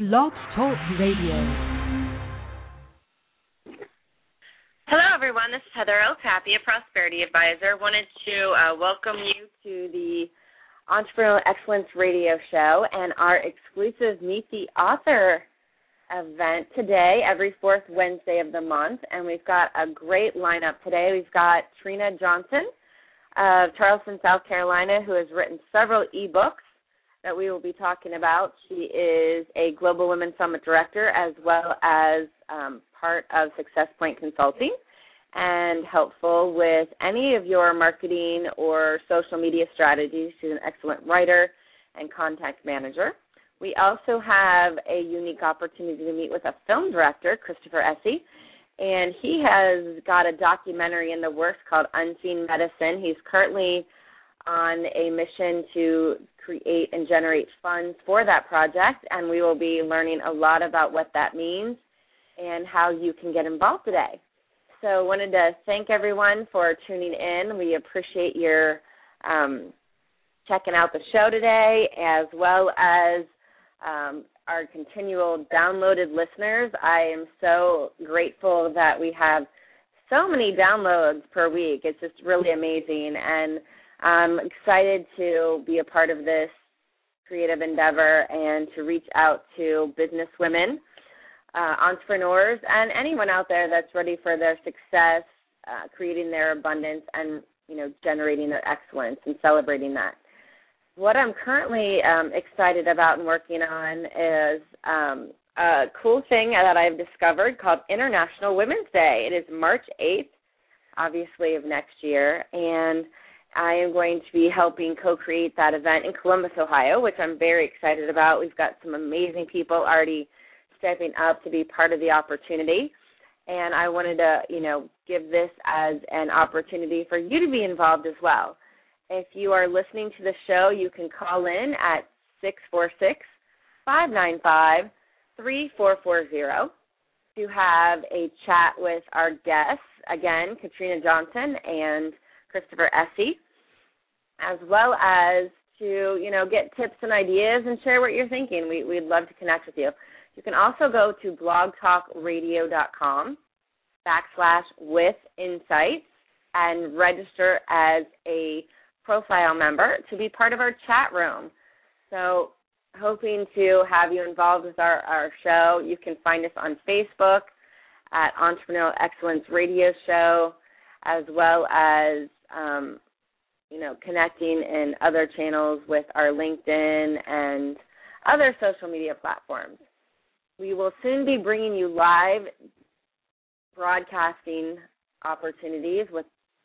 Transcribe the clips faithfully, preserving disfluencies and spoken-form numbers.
Blog Talk Radio. Hello, everyone. This is Heather Eltapi, a prosperity advisor. Wanted to uh, welcome you to the Entrepreneurial Excellence Radio Show and our exclusive Meet the Author event today, every fourth Wednesday of the month. And we've got a great lineup today. We've got Trina Johnson of Charleston, South Carolina, who has written several ebooks that we will be talking about. She is a Global Women's Summit Director as well as um, part of Success Point Consulting and helpful with any of your marketing or social media strategies. She's an excellent writer and contact manager. We also have a unique opportunity to meet with a film director, Christopher Essie, and he has got a documentary in the works called Unseen Medicine. He's currently on a mission to create and generate funds for that project, and we will be learning a lot about what that means and how you can get involved today. So I wanted to thank everyone for tuning in. We appreciate your um, checking out the show today, as well as um, our continual downloaded listeners. I am so grateful that we have so many downloads per week. It's just really amazing, and I'm excited to be a part of this creative endeavor and to reach out to business women, uh, entrepreneurs, and anyone out there that's ready for their success, uh, creating their abundance, and you know, generating their excellence and celebrating that. What I'm currently um, excited about and working on is um, a cool thing that I've discovered called International Women's Day. It is March eighth, obviously, of next year, and I am going to be helping co-create that event in Columbus, Ohio, which I'm very excited about. We've got some amazing people already stepping up to be part of the opportunity, and I wanted to, you know, give this as an opportunity for you to be involved as well. If you are listening to the show, you can call in at six four six, five nine five, three four four zero to have a chat with our guests, again, Katrina Johnson and Christopher Essie, as well as to, you know, get tips and ideas and share what you're thinking. We, we'd love to connect with you. You can also go to blogtalkradio.com backslash with insights and register as a profile member to be part of our chat room. So hoping to have you involved with our, our show. You can find us on Facebook at Entrepreneurial Excellence Radio Show, as well as, um, you know, connecting in other channels with our LinkedIn and other social media platforms. We will soon be bringing you live broadcasting opportunities with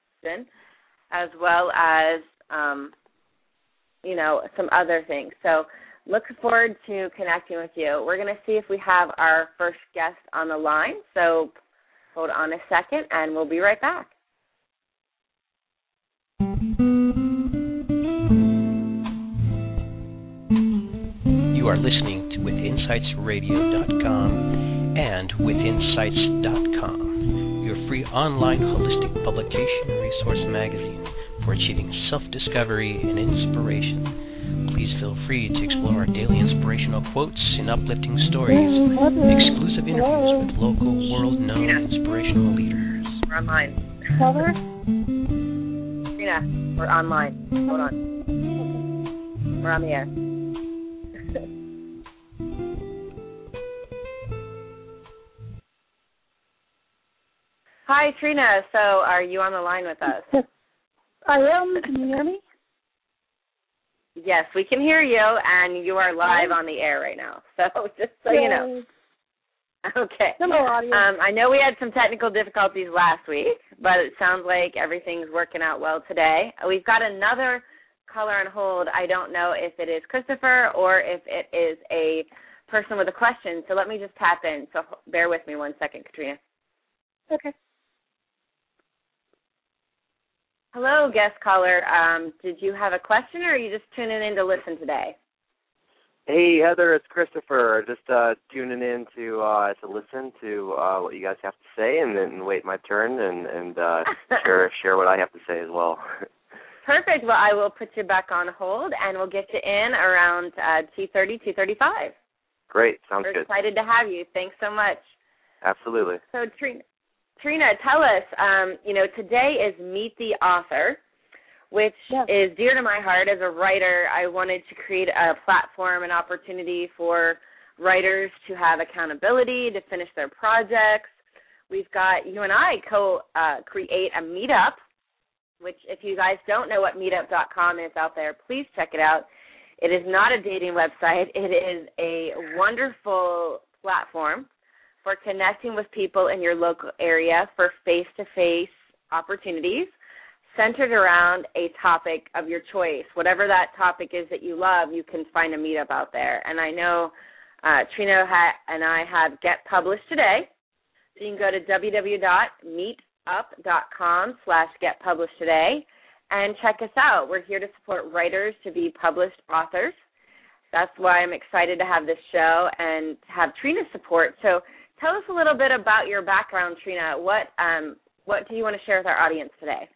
as well as, um, you know, some other things. So look forward to connecting with you. We're going to see if we have our first guest on the line. So hold on a second, and we'll be right back. You are listening to with insights radio dot com and with insights dot com, your free online holistic publication and resource magazine for achieving self-discovery and inspiration. Please feel free to explore our daily inspirational quotes and uplifting stories, exclusive interviews with local, world-known inspirational leaders. We're online. Heather? Trina, we're online. Hold on. We're on the air. Hi, Trina. So are you on the line with us? I am. Can you hear me? Yes, we can hear you, and you are live on the air right now. So just so Yay. you know. Okay. Hello, audience. Um, I know we had some technical difficulties last week, but it sounds like everything's working out well today. We've got another caller on hold. I don't know if it is Christopher or if it is a person with a question. So let me just tap in. So bear with me one second, Katrina. Okay. Hello, guest caller. Um, did you have a question, or are you just tuning in to listen today? Hey, Heather, it's Christopher. Just uh, tuning in to uh, to listen to uh, what you guys have to say, and then wait my turn and and uh, share share what I have to say as well. Perfect. Well, I will put you back on hold, and we'll get you in around uh, two thirty, two thirty-five. Great. Sounds We're good. excited to have you. Thanks so much. Absolutely. So, Trina, Trina tell us, um, you know, today is Meet the Author, which yes. is dear to my heart. As a writer, I wanted to create a platform, an opportunity for writers to have accountability, to finish their projects. We've got, you and I co-create uh, a meetup, which if you guys don't know what meetup dot com is out there, please check it out. It is not a dating website. It is a wonderful platform for connecting with people in your local area for face-to-face opportunities centered around a topic of your choice. Whatever that topic is that you love, you can find a meetup out there. And I know uh, Trina ha- and I have Get Published today. So you can go to w w w dot meetup dot com slash get published today and check us out. We're here to support writers to be published authors. That's why I'm excited to have this show and to have Trina's support. So tell us a little bit about your background, Trina. What um, what do you want to share with our audience today?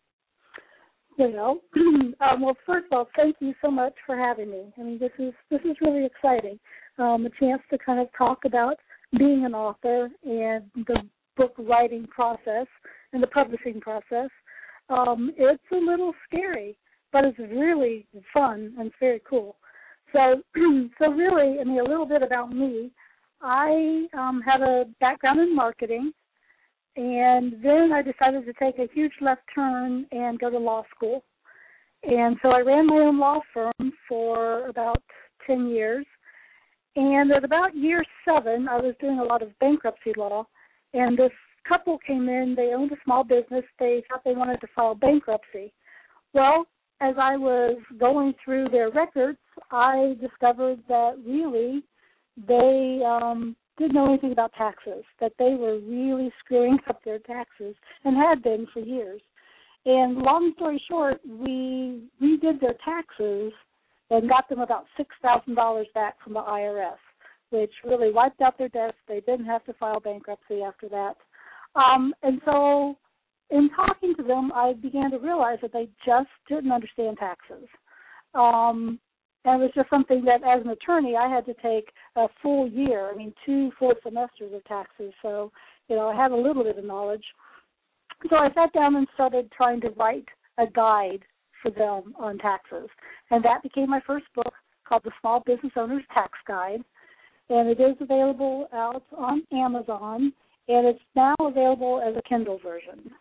Well, um, well, first of all, thank you so much for having me. I mean, this is this is really exciting. Um, a chance to kind of talk about being an author and the book writing process and the publishing process. Um, it's a little scary, but it's really fun and it's very cool. So, so really, I mean, a little bit about me. I um, have a background in marketing, and then I decided to take a huge left turn and go to law school. And so I ran my own law firm for about ten years. And at about year seven, I was doing a lot of bankruptcy law, and this couple came in. They owned a small business. They thought they wanted to file bankruptcy. Well, as I was going through their records, I discovered that really they um, didn't know anything about taxes, that they were really screwing up their taxes and had been for years. And long story short, we redid their taxes and got them about six thousand dollars back from the I R S, which really wiped out their debts. They didn't have to file bankruptcy after that. Um, and so in talking to them, I began to realize that they just didn't understand taxes. Um, and it was just something that, as an attorney, I had to take a full year, I mean, two full semesters of taxes. So, you know, I had a little bit of knowledge. So I sat down and started trying to write a guide for them on taxes. And that became my first book, called The Small Business Owner's Tax Guide. And it is available out on Amazon, and it's now available as a Kindle version.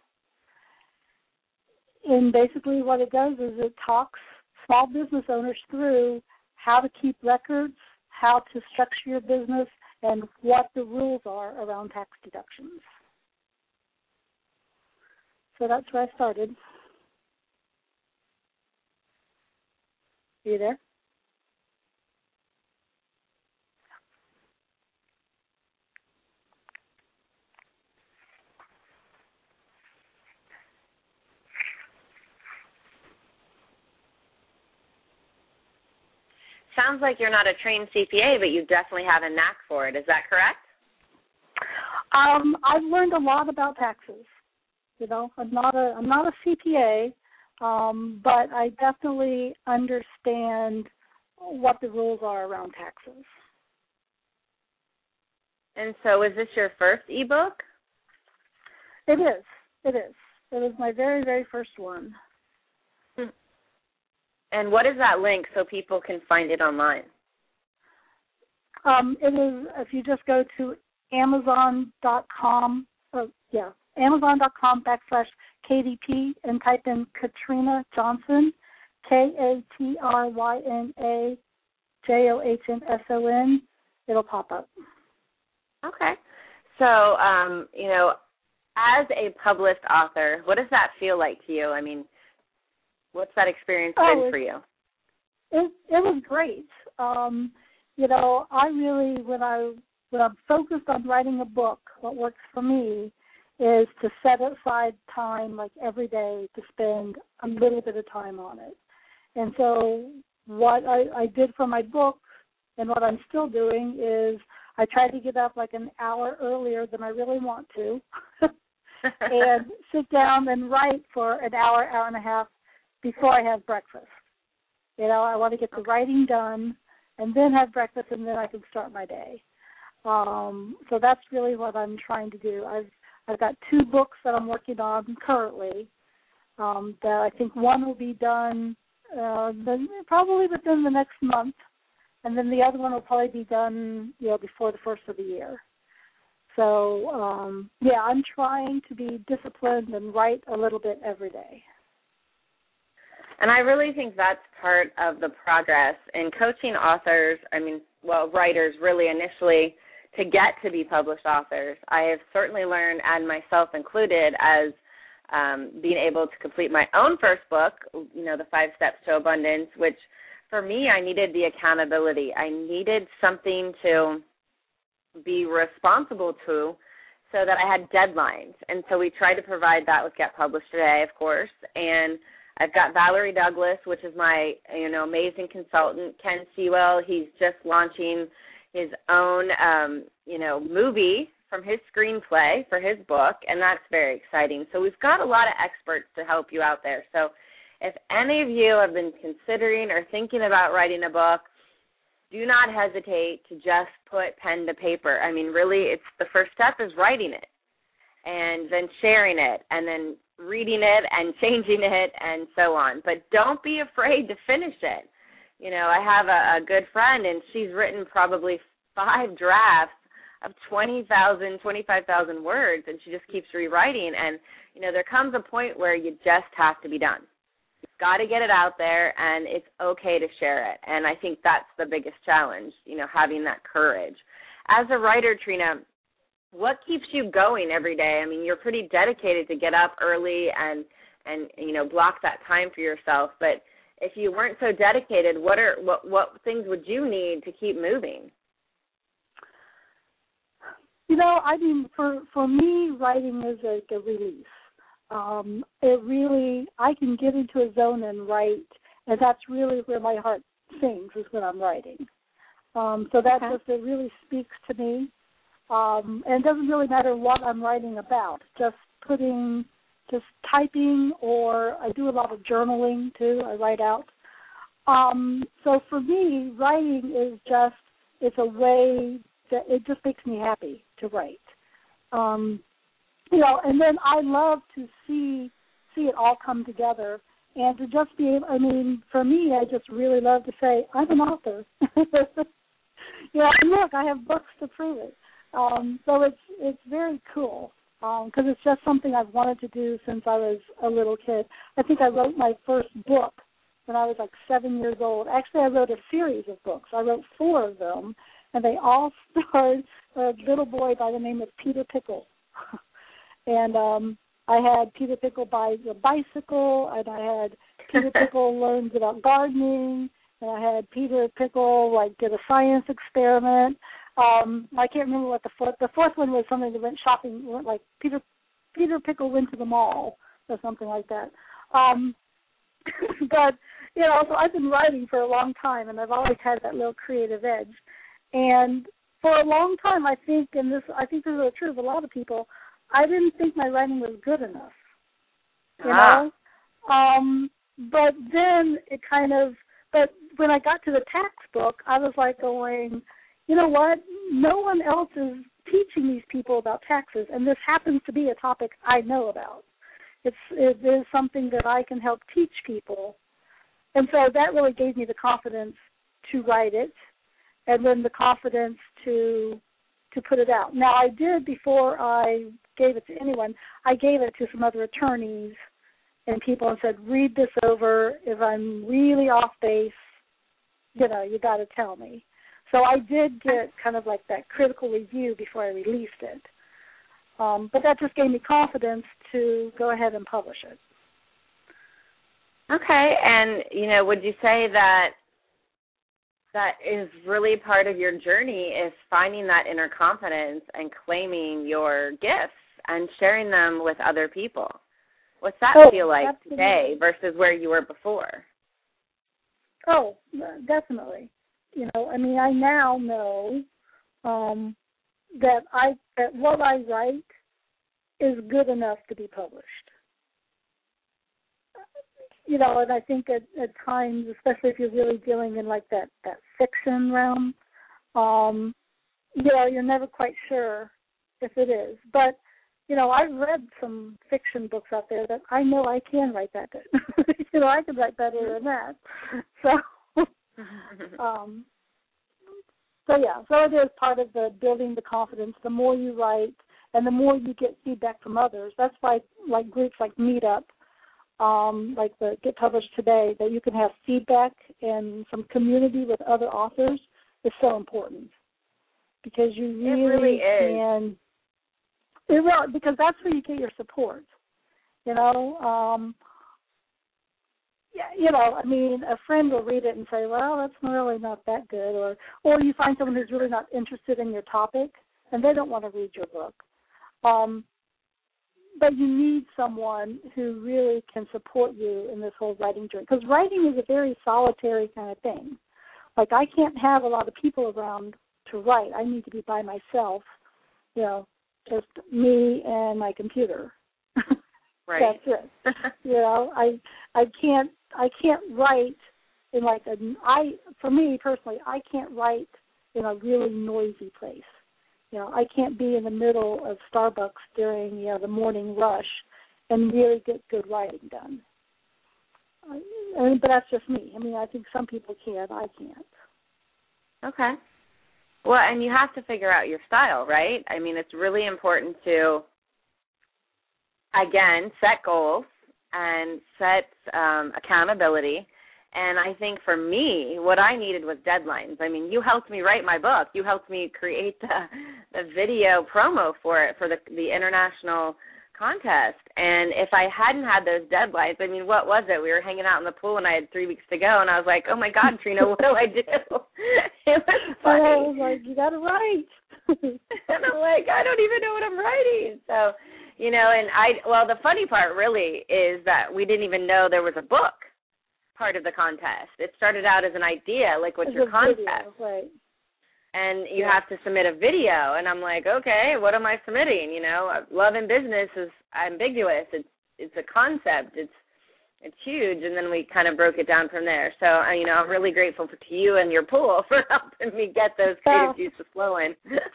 And basically what it does is it talks small business owners through how to keep records, how to structure your business, and what the rules are around tax deductions. So that's where I started. Are you there? Sounds like you're not a trained C P A, but you definitely have a knack for it. Is that correct? Um, I've learned a lot about taxes. You know, I'm not a I'm not a C P A, um, but I definitely understand what the rules are around taxes. And so, is this your first ebook? It is. It is. It was my very, very first one. And what is that link so people can find it online? Um, it is, if you just go to amazon dot com, oh, yeah, amazon dot com backslash K D P and type in Katrina Johnson, K A T R Y N A J O H N S O N, it'll pop up. Okay. So, um, you know, as a published author, what does that feel like to you? I mean, what's that experience oh, been for you? It it was great. Um, you know, I really, when I when I'm focused on writing a book, what works for me is to set aside time, like every day, to spend a little bit of time on it. And so, what I, I did for my book, and what I'm still doing, is I try to get up like an hour earlier than I really want to, and sit down and write for an hour, hour and a half before I have breakfast. You know, I want to get the writing done, and then have breakfast, and then I can start my day. Um, so that's really what I'm trying to do. I've I've got two books that I'm working on currently. Um, that I think one will be done uh, the, probably within the next month, and then the other one will probably be done, you know, before the first of the year. So um, yeah, I'm trying to be disciplined and write a little bit every day. And I really think that's part of the progress in coaching authors, I mean, well, writers really initially to get to be published authors. I have certainly learned, and myself included, as um, being able to complete my own first book, you know, The Five Steps to Abundance, which for me, I needed the accountability. I needed something to be responsible to so that I had deadlines. And so we tried to provide that with Get Published Today, of course, and I've got Valerie Douglas, which is my, you know, amazing consultant. Ken Sewell, he's just launching his own, um, you know, movie from his screenplay for his book, and that's very exciting. So we've got a lot of experts to help you out there. So if any of you have been considering or thinking about writing a book, do not hesitate to just put pen to paper. I mean, really, it's the first step is writing it and then sharing it and then reading it and changing it and so on. But don't be afraid to finish it. You know, I have a, a good friend, and she's written probably five drafts of twenty thousand, twenty-five thousand words, and she just keeps rewriting. And, you know, there comes a point where you just have to be done. You've got to get it out there, and it's okay to share it. And I think that's the biggest challenge, you know, having that courage. As a writer, Trina, what keeps you going every day? I mean, you're pretty dedicated to get up early and, and you know, block that time for yourself. But if you weren't so dedicated, what are what what things would you need to keep moving? You know, I mean, for, for me, writing is like a release. Um, it really, I can get into a zone and write, and that's really where my heart sings, is when I'm writing. Um, so that okay. just, it really speaks to me. Um, and it doesn't really matter what I'm writing about, just putting, just typing, or I do a lot of journaling, too. I write out. Um, so for me, writing is just, it's a way that it just makes me happy to write. Um, you know, and then I love to see see it all come together and to just be able, I mean, for me, I just really love to say, I'm an author. You know, and look, I have books to prove it. Um, so it's it's very cool because um, it's just something I've wanted to do since I was a little kid. I think I wrote my first book when I was like seven years old. Actually, I wrote a series of books. I wrote four of them, and they all starred a little boy by the name of Peter Pickle. And um, I had Peter Pickle buys a bicycle, and I had Peter Pickle learns about gardening, and I had Peter Pickle, like, did a science experiment. Um, I can't remember what the fourth, the fourth one was something that went shopping, went like Peter Peter Pickle went to the mall or something like that. Um, but, you know, so I've been writing for a long time, and I've always had that little creative edge. And for a long time, I think, and this, I think this is true of a lot of people, I didn't think my writing was good enough, you ah. know. Um, but then it kind of, but when I got to the tax book, I was like going, you know what? No one else is teaching these people about taxes, and this happens to be a topic I know about. It's it is something that I can help teach people, and so that really gave me the confidence to write it, and then the confidence to to put it out. Now, I did, before I gave it to anyone, I gave it to some other attorneys and people and said, read this over. If I'm really off base, you know, you got to tell me. So I did get kind of like that critical review before I released it. Um, but that just gave me confidence to go ahead and publish it. Okay, and, you know, would you say that that is really part of your journey, is finding that inner confidence and claiming your gifts and sharing them with other people? What's that oh, feel like absolutely. today versus where you were before? Oh, definitely. You know, I mean, I now know um, that I that what I write is good enough to be published. you know, and I think at, at times, especially if you're really dealing in like that, that fiction realm, um, you know, you're never quite sure if it is. But, you know, I've read some fiction books out there that I know I can write that good. You know, I can write better than that. So, um, so yeah, so it is part of the building the confidence. The more you write and the more you get feedback from others, that's why like groups like Meetup, um, like the Get Published Today, that you can have feedback and some community with other authors is so important. Because you really, it really can, it will, because that's where you get your support. You know, um, yeah, you know, I mean, a friend will read it and say, "Well, that's really not that good," or, or you find someone who's really not interested in your topic and they don't want to read your book. Um, but you need someone who really can support you in this whole writing journey, because writing is a very solitary kind of thing. Like, I can't have a lot of people around to write. I need to be by myself, you know, just me and my computer. Right. That's it. You know, I I can't I can't write in like a I for me personally, I can't write in a really noisy place. You know, I can't be in the middle of Starbucks during, you know, the morning rush and really get good writing done. I, I mean, but that's just me. I mean, I think some people can. I can't. Okay. Well, and you have to figure out your style, right? I mean, it's really important to, again, set goals and set um, accountability. And I think for me, what I needed was deadlines. I mean, you helped me write my book. You helped me create the, the video promo for it, for the, the international contest. And if I hadn't had those deadlines, I mean, what was it? We were hanging out in the pool and I had three weeks to go, and I was like, oh, my God, Trina, what do I do? It was funny. I was like, you got to write. And I'm like, I don't even know what I'm writing. So, you know, and I, well, the funny part really is that we didn't even know there was a book part of the contest. It started out as an idea, like what's It's your a concept? video, right. And you yeah. have to submit a video. And I'm like, okay, what am I submitting? You know, love and business is ambiguous. It's it's a concept. It's it's huge. And then we kind of broke it down from there. So, uh, you know, I'm really grateful for, to you and your pool for helping me get those creative yeah. juices flowing.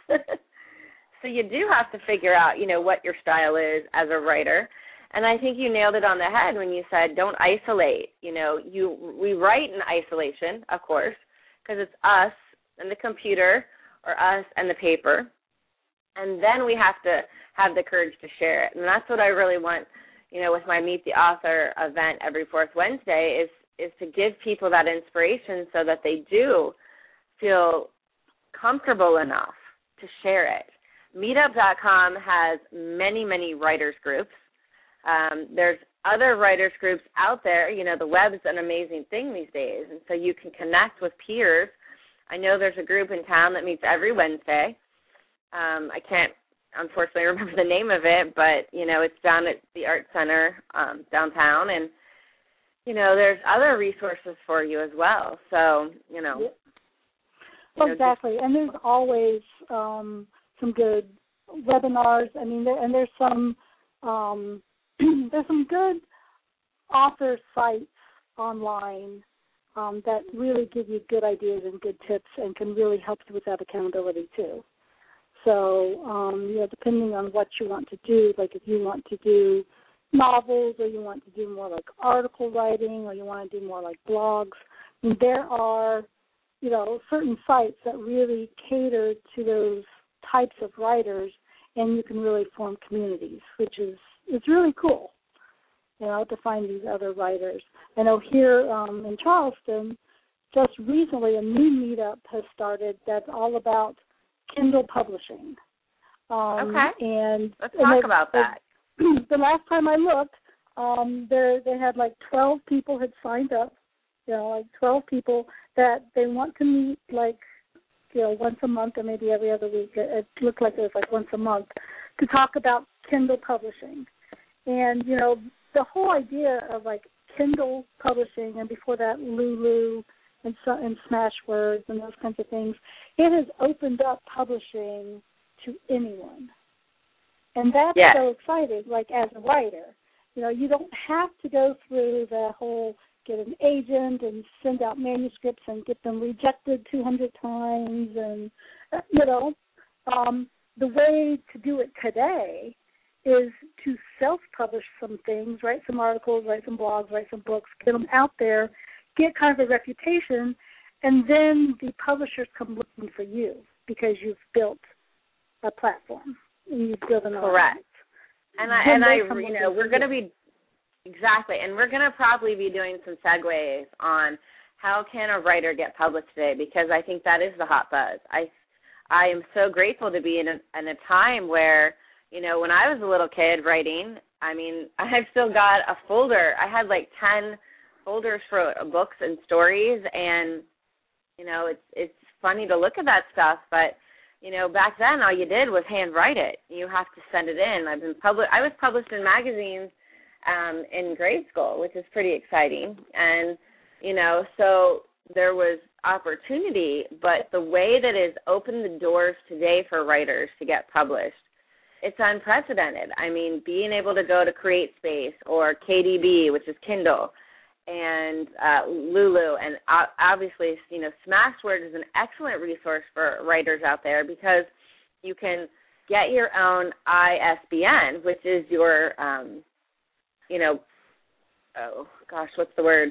So you do have to figure out, you know, what your style is as a writer. And I think you nailed it on the head when you said don't isolate. You know, you we write in isolation, of course, because it's us and the computer or us and the paper. And then we have to have the courage to share it. And that's what I really want, you know, with my Meet the Author event every fourth Wednesday is, is to give people that inspiration so that they do feel comfortable enough to share it. Meetup dot com has many, many writers groups. Um, there's other writers groups out there. You know, the web's an amazing thing these days, and so you can connect with peers. I know there's a group in town that meets every Wednesday. Um, I can't, unfortunately, remember the name of it, but, you know, it's down at the Art Center um, downtown, and, you know, there's other resources for you as well. So, you know. Yeah. You know, exactly, just, and there's always um, some good webinars. I mean, there, and there's some um, there's some good author sites online um, that really give you good ideas and good tips and can really help you with that accountability too. So, um, you know, depending on what you want to do, like if you want to do novels or you want to do more like article writing or you want to do more like blogs, I mean, there are, you know, certain sites that really cater to those types of writers, and you can really form communities, which is it's really cool, you know, to find these other writers. I know here um, in Charleston, just recently a new meetup has started that's all about Kindle publishing. Um, okay. And let's and talk they, about that. They, the last time I looked, um, there they had like twelve people had signed up. You know, like twelve people that they want to meet, like, you know, once a month or maybe every other week. It, it looked like it was like once a month to talk about Kindle publishing. And, you know, the whole idea of like Kindle publishing, and before that Lulu and, so, and Smashwords and those kinds of things, it has opened up publishing to anyone. And that's yes. so exciting, like as a writer. You know, you don't have to go through the whole get an agent and send out manuscripts and get them rejected two hundred times. And, uh, you know, um, the way to do it today is to self-publish some things, write some articles, write some blogs, write some books, get them out there, get kind of a reputation, and then the publishers come looking for you because you've built a platform and you've built an audience. Correct. And I, and I, you know, we're going to be, exactly, and we're going to probably be doing some segues on how can a writer get published today, because I think that is the hot buzz. I, I am so grateful to be in a, in a time where, you know, when I was a little kid writing, I mean, I've still got a folder. I had like ten folders for books and stories, and, you know, it's it's funny to look at that stuff, but, you know, back then all you did was handwrite it. You have to send it in. I've been published. I was published in magazines um, in grade school, which is pretty exciting. And, you know, so there was opportunity, but the way that it's opened the doors today for writers to get published, it's unprecedented. I mean, being able to go to CreateSpace or K D B, which is Kindle, and uh, Lulu, and uh, obviously, you know, Smashwords is an excellent resource for writers out there because you can get your own I S B N, which is your, um, you know, oh gosh, what's the word?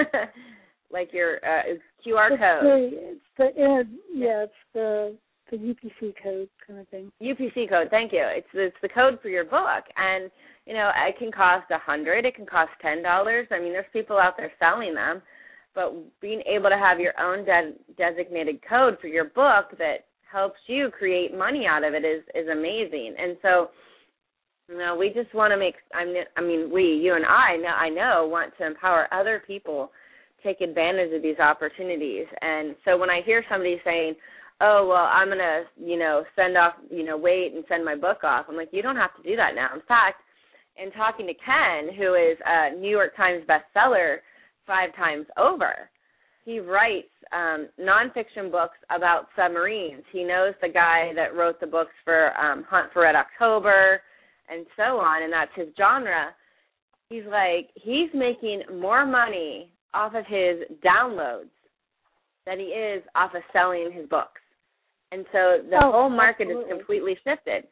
Like your uh, Q R it's code. The, it's the uh, yeah, it's the the U P C code kind of thing. U P C code, thank you. It's it's the code for your book, and you know it can cost a hundred, it can cost ten dollars. I mean, there's people out there selling them, but being able to have your own de- designated code for your book that helps you create money out of it is is amazing. And so, you know, we just want to make. I mean, I mean, we, you and I, know, I know, want to empower other people take advantage of these opportunities. And so when I hear somebody saying, oh, well, I'm going to, you know, send off, you know, wait and send my book off, I'm like, you don't have to do that now. In fact, in talking to Ken, who is a New York Times bestseller five times over, he writes um, nonfiction books about submarines. He knows the guy that wrote the books for um, Hunt for Red October and so on, and that's his genre. He's like, he's making more money off of his downloads than he is off of selling his books. And so the oh, whole market absolutely. is completely shifted.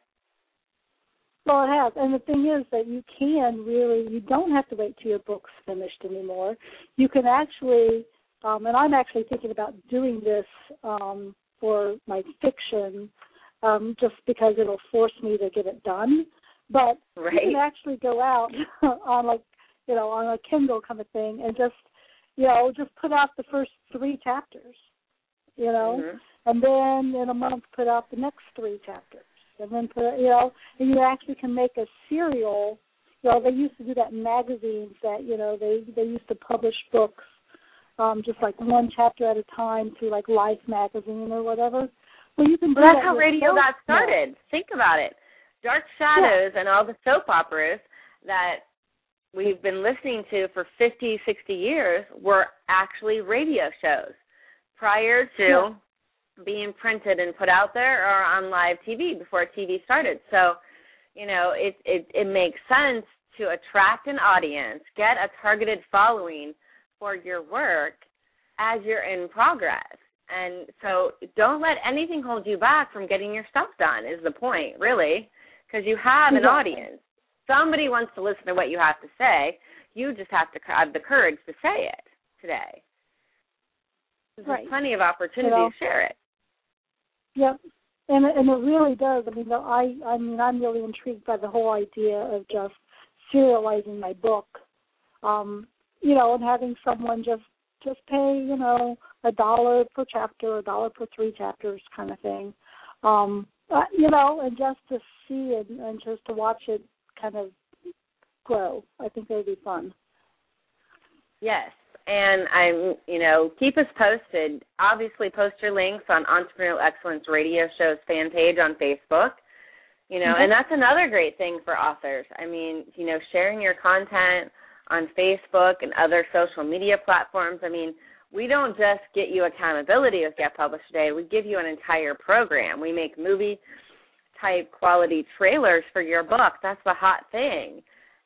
Well, it has. And the thing is that you can really, you don't have to wait till your book's finished anymore. You can actually, um, and I'm actually thinking about doing this um, for my fiction um, just because it'll force me to get it done. But right. you can actually go out on like, you know, on a Kindle kind of thing and just, you know, just put out the first three chapters, you know, mm-hmm. and then in a month put out the next three chapters. And then put, you know, and you actually can make a serial. You know, they used to do that in magazines that, you know, they, they used to publish books um, just like one chapter at a time through like Life magazine or whatever. Well, you can do well, that's that how radio yourself. got started. Yeah. Think about it. Dark Shadows yeah. and all the soap operas that we've been listening to for fifty, sixty years were actually radio shows prior to yeah. being printed and put out there or on live T V before T V started. So, you know, it, it, it makes sense to attract an audience, get a targeted following for your work as you're in progress. And so don't let anything hold you back from getting your stuff done is the point, really, because you have an yeah. audience. Somebody wants to listen to what you have to say. You just have to have the courage to say it today. There's right. plenty of opportunity you know, to share it. Yep, and and it really does. I mean, the, I I mean, I'm really intrigued by the whole idea of just serializing my book, um, you know, and having someone just just pay, you know, a dollar per chapter, a dollar per three chapters, kind of thing, um, uh, you know, and just to see it and just to watch it kind of grow. I think it would be fun. Yes. And I'm, you know, keep us posted. Obviously, post your links on Entrepreneurial Excellence Radio Show's fan page on Facebook. You know, mm-hmm. and that's another great thing for authors. I mean, you know, sharing your content on Facebook and other social media platforms. I mean, we don't just get you accountability with Get Published Today. We give you an entire program. We make movie-type quality trailers for your book. That's the hot thing.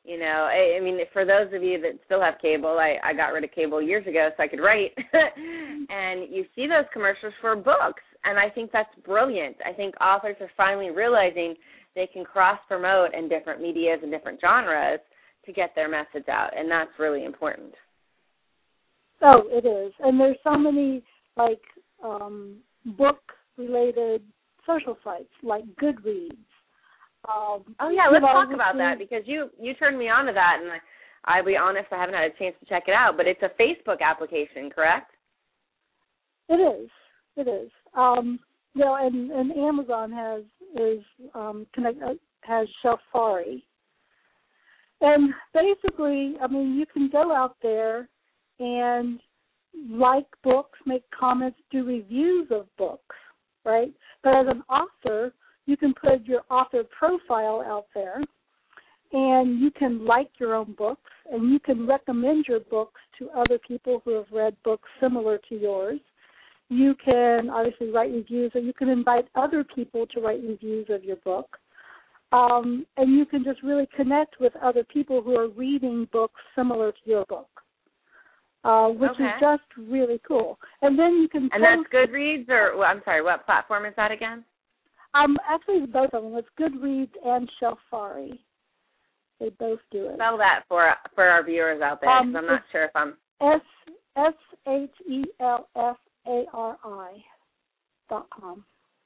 You know, I, I mean, for those of you that still have cable, I, I got rid of cable years ago so I could write. And you see those commercials for books, and I think that's brilliant. I think authors are finally realizing they can cross-promote in different medias and different genres to get their message out, and that's really important. Oh, it is. And there's so many, like, um, book-related social sites, like Goodreads. Um, oh, yeah, let's know, talk about that, because you, you turned me on to that, and I, I'll be honest, I haven't had a chance to check it out, but it's a Facebook application, correct? It is. It is. Um, you know, and, and Amazon has is um, connect uh, has Shelfari, and basically, I mean, you can go out there and like books, make comments, do reviews of books, right? But as an author, you can put your author profile out there, and you can like your own books, and you can recommend your books to other people who have read books similar to yours. You can obviously write reviews, or you can invite other people to write reviews of your book. Um, and you can just really connect with other people who are reading books similar to your book, uh, which okay. is just really cool. And then you can And post, that's Goodreads, or, well, I'm sorry, what platform is that again? Um, actually, both of them. It's Goodreads and Shelfari. They both do it. Spell that for for our viewers out there, because um, I'm not sure if I'm... S S H E L F A R I dot com.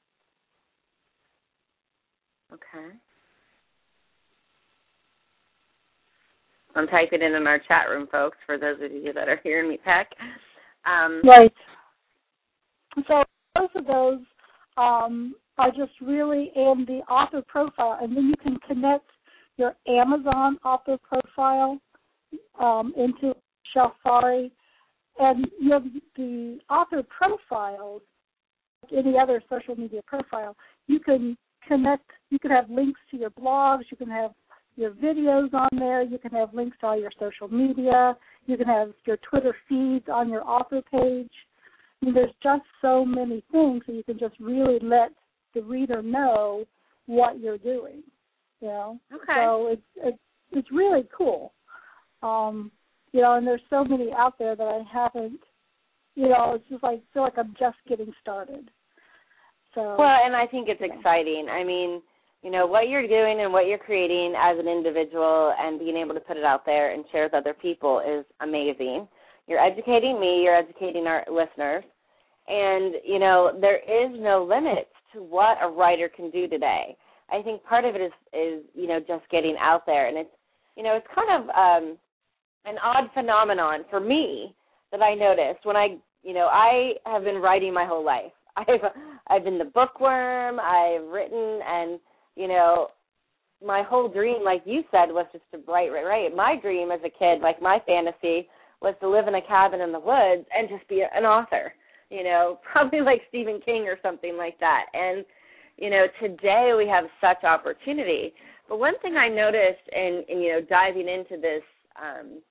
Okay. I'm typing it in our chat room, folks, for those of you that are hearing me peck. Um, right. So both of those um, are just really in the author profile, and then you can connect your Amazon author profile um, into Shelfari, and you know, the author profiles, like any other social media profile, you can connect, you can have links to your blogs, you can have your videos on there, you can have links to all your social media, you can have your Twitter feeds on your author page. I mean, there's just so many things that you can just really let the reader know what you're doing, you know. Okay. So it's it's it's really cool, um, you know. And there's so many out there that I haven't, you know. It's just like I feel like I'm just getting started. So well, and I think it's yeah. exciting. I mean, you know, what you're doing and what you're creating as an individual and being able to put it out there and share with other people is amazing. You're educating me. You're educating our listeners. And, you know, there is no limit to what a writer can do today. I think part of it is, is you know, just getting out there. And it's, you know, it's kind of um, an odd phenomenon for me that I noticed when I, you know, I have been writing my whole life. I've, I've been the bookworm. I've written, and, you know, my whole dream, like you said, was just to write, write, write. My dream as a kid, like my fantasy, was to live in a cabin in the woods and just be an author. You know, probably like Stephen King or something like that. And, you know, today we have such opportunity. But one thing I noticed in, in you know, diving into this um,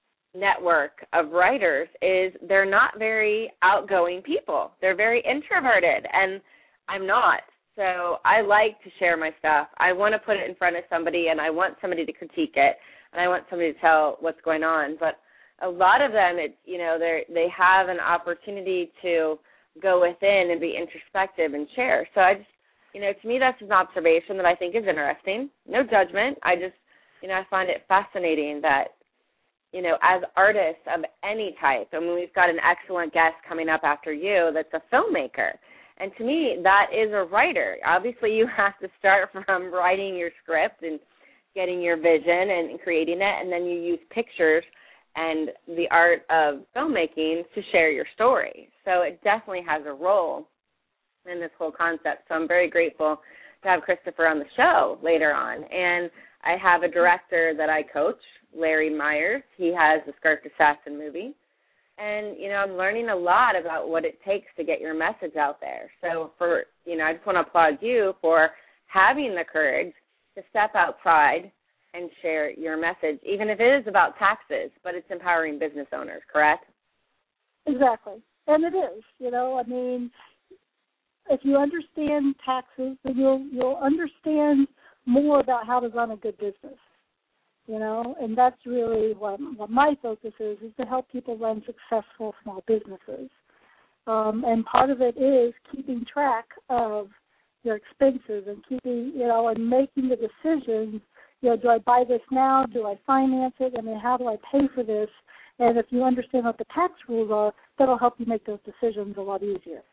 network of writers is they're not very outgoing people. They're very introverted, and I'm not. So I like to share my stuff. I want to put it in front of somebody, and I want somebody to critique it, and I want somebody to tell what's going on. But a lot of them, it's, you know, they they have an opportunity to go within and be introspective and share. So I just, you know, to me that's an observation that I think is interesting. No judgment. I just, you know, I find it fascinating that, you know, as artists of any type, I mean, we've got an excellent guest coming up after you that's a filmmaker. And to me, that is a writer. Obviously, you have to start from writing your script and getting your vision and creating it, and then you use pictures and the art of filmmaking to share your story. So it definitely has a role in this whole concept. So I'm very grateful to have Christopher on the show later on. And I have a director that I coach, Larry Myers. He has the Scarf Assassin movie. And, you know, I'm learning a lot about what it takes to get your message out there. So for, you know, I just want to applaud you for having the courage to step outside and share your message, even if it is about taxes, but it's empowering business owners, correct? Exactly. And it is, you know, I mean, if you understand taxes, then you'll you'll understand more about how to run a good business. you know, and that's really what, what my focus is, is to help people run successful small businesses. Um, and part of it is keeping track of your expenses and keeping, you know, and making the decisions, you know, do I buy this now? Do I finance it? I mean, how do I pay for this? And if you understand what the tax rules are, that'll help you make those decisions a lot easier.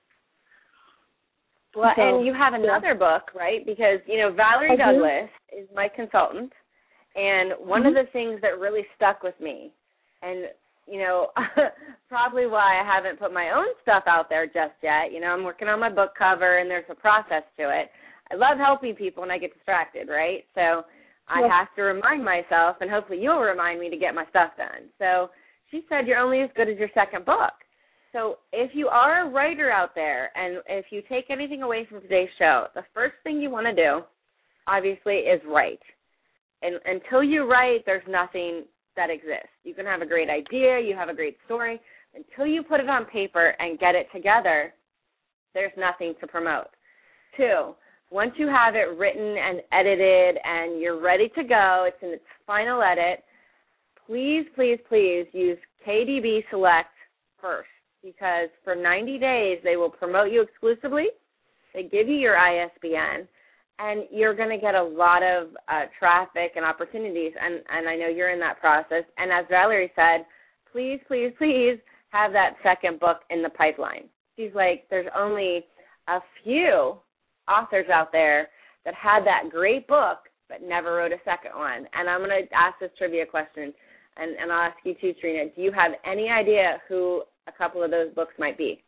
Well, so, and you have another yeah. book, right? Because, you know, Valerie I Douglas do. is my consultant, and one mm-hmm. of the things that really stuck with me, and, you know, probably why I haven't put my own stuff out there just yet, you know, I'm working on my book cover, and there's a process to it. I love helping people, and I get distracted, right? So I yes. have to remind myself, and hopefully you'll remind me to get my stuff done. So she said you're only as good as your second book. So if you are a writer out there, and if you take anything away from today's show, the first thing you want to do, obviously, is write. And until you write, there's nothing that exists. You can have a great idea, you have a great story. Until you put it on paper and get it together, there's nothing to promote. Two, once you have it written and edited and you're ready to go, it's in its final edit, please, please, please use K D B Select first. Because for ninety days, they will promote you exclusively. They give you your I S B N, and you're going to get a lot of uh, traffic and opportunities, and, and I know you're in that process. And as Valerie said, please, please, please have that second book in the pipeline. She's like, there's only a few authors out there that had that great book but never wrote a second one. And I'm going to ask this trivia question, and, and I'll ask you too, Trina. Do you have any idea who a couple of those books might be?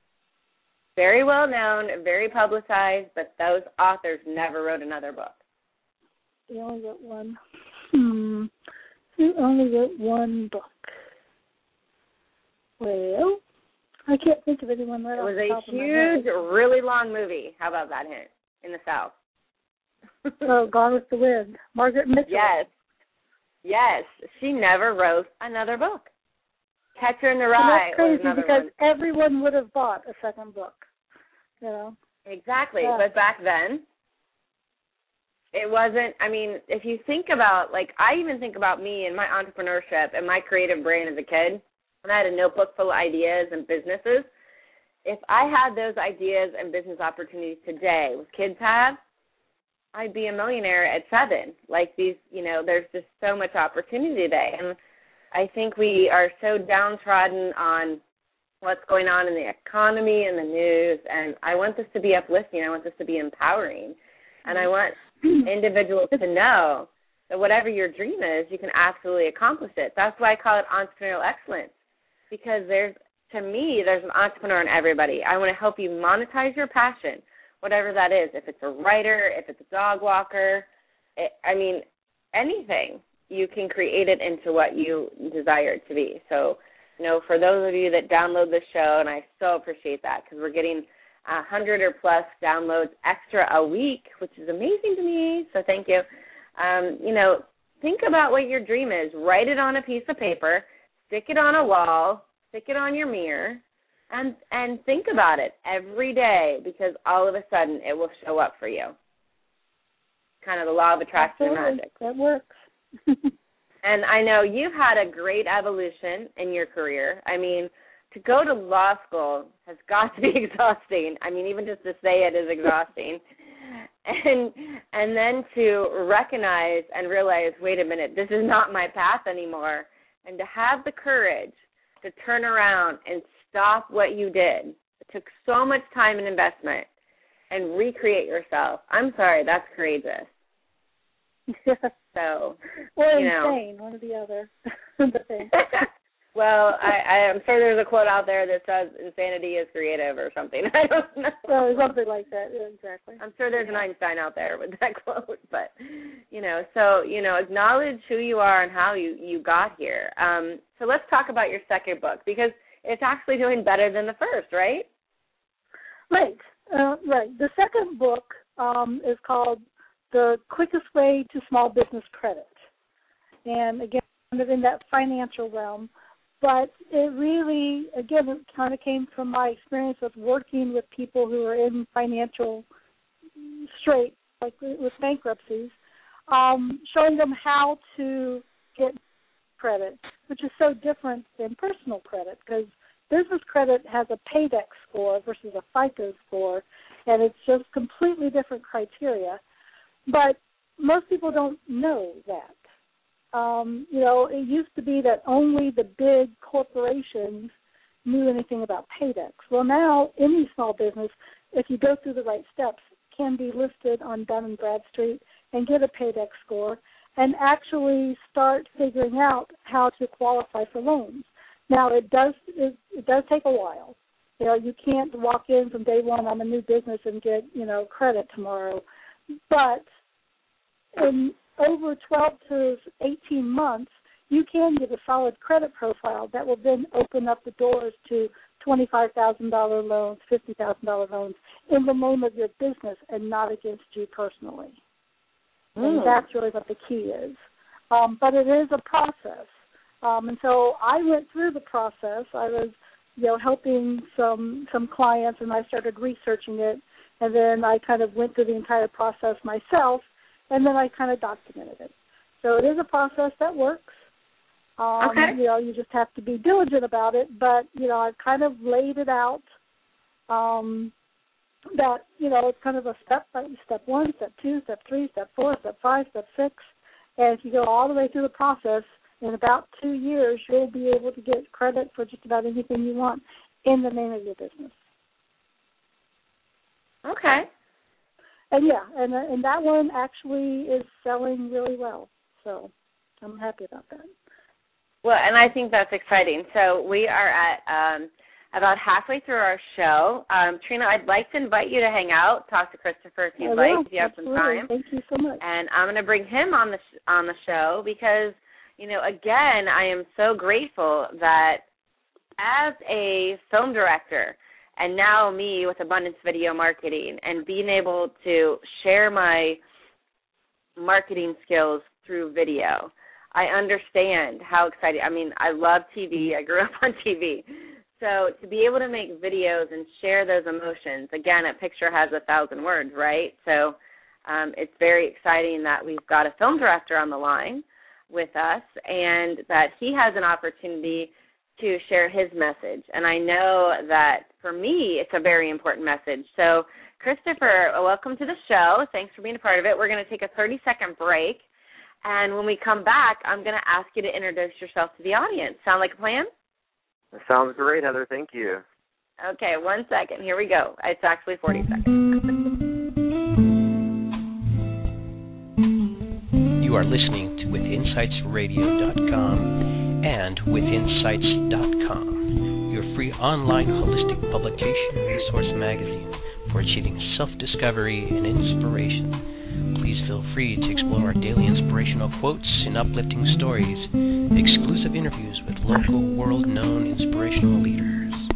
Very well known, very publicized, but those authors never wrote another book. They only wrote one. Hmm. They only wrote one book. Well, I can't think of anyone right It off was the top a of my huge, head. really long movie. How about that hint? In the South. Oh, Gone with the Wind. Margaret Mitchell. Yes. Yes. She never wrote another book. Catcher in the Rye. And that's crazy was another because one. everyone would have bought a second book, you know. Exactly. Yeah. But back then, it wasn't, I mean, if you think about, like, I even think about me and my entrepreneurship and my creative brain as a kid, when I had a notebook full of ideas and businesses. If I had those ideas and business opportunities today, with kids have, I'd be a millionaire at seven. Like these, you know, there's just so much opportunity today. And I think we are so downtrodden on what's going on in the economy and the news, and I want this to be uplifting. I want this to be empowering. And I want individuals to know that whatever your dream is, you can absolutely accomplish it. That's why I call it entrepreneurial excellence, because there's, to me, there's an entrepreneur in everybody. I want to help you monetize your passion, whatever that is. If it's a writer, if it's a dog walker, it, I mean, anything. You can create it into what you desire it to be. So, you know, for those of you that download this show, and I so appreciate that because we're getting one hundred or plus downloads extra a week, which is amazing to me, so thank you. Um, you know, think about what your dream is. Write it on a piece of paper, stick it on a wall, stick it on your mirror, and, and think about it every day because all of a sudden it will show up for you. Kind of the law of attraction and magic. That works. And I know you've had a great evolution in your career. I mean, to go to law school has got to be exhausting. I mean, even just to say it is exhausting. And and then to recognize and realize, wait a minute, this is not my path anymore. And to have the courage to turn around and stop what you did. It took so much time and investment and recreate yourself. I'm sorry, that's courageous. So, or you know. insane, one or the other. Well, I, I'm sure there's a quote out there that says insanity is creative or something. I don't know. Well, something like that, yeah, exactly. I'm sure there's an Einstein out there with that quote. But, you know, so, you know, acknowledge who you are and how you, you got here. Um, so let's talk about your second book because it's actually doing better than the first, right? Right, uh, right. The second book um, is called The Quickest Way to Small Business Credit. And, again, kind of in that financial realm. But it really, again, it kind of came from my experience with working with people who are in financial strait, like with bankruptcies. um, showing them how to get credit, which is so different than personal credit, because business credit has a Paydex score versus a FICO score, and it's just completely different criteria. But most people don't know that. Um, you know, it used to be that only the big corporations knew anything about Paydex. Well, now any small business, if you go through the right steps, can be listed on Dun and Bradstreet and get a Paydex score and actually start figuring out how to qualify for loans. Now, it does it, it does take a while. You know, you can't walk in from day one, I'm a new business, and get, you know, credit tomorrow. But in over twelve to eighteen months, you can get a solid credit profile that will then open up the doors to twenty-five thousand dollars loans, fifty thousand dollars loans in the name of your business and not against you personally. Mm. And that's really what the key is. Um, but it is a process. Um, and so I went through the process. I was, you know, helping some some clients, and I started researching it, and then I kind of went through the entire process myself, and then I kind of documented it. So it is a process that works. Um, okay. You know, you just have to be diligent about it, but, you know, I've kind of laid it out um, that, you know, it's kind of a step, step one, step two, step three, step four, step five, step six, and if you go all the way through the process, in about two years, you'll be able to get credit for just about anything you want in the name of your business. Okay. And, yeah, and, and that one actually is selling really well, so I'm happy about that. Well, and I think that's exciting. So we are at um, about halfway through our show. Um, Trina, I'd like to invite you to hang out, talk to Christopher if you'd I like, if you have absolutely. some time. Thank you so much. And I'm going to bring him on the sh- on the show because, you know, again, I am so grateful that as a film director and now me with Abundance Video Marketing and being able to share my marketing skills through video, I understand how exciting. I mean, I love T V. I grew up on T V. So to be able to make videos and share those emotions, again, a picture has a thousand words, right? So um, it's very exciting that we've got a film director on the line with us and that he has an opportunity to share his message. And I know that for me, it's a very important message. So, Christopher, welcome to the show. Thanks for being a part of it. We're going to take a thirty-second break. And when we come back, I'm going to ask you to introduce yourself to the audience. Sound like a plan? That sounds great, Heather. Thank you. Okay, one second. Here we go. It's actually forty seconds. You are listening to with insights radio dot com and with insights dot com, your free online holistic publication resource magazine for achieving self-discovery and inspiration. Please feel free to explore our daily inspirational quotes and uplifting stories, exclusive interviews with local, world-known inspirational leaders.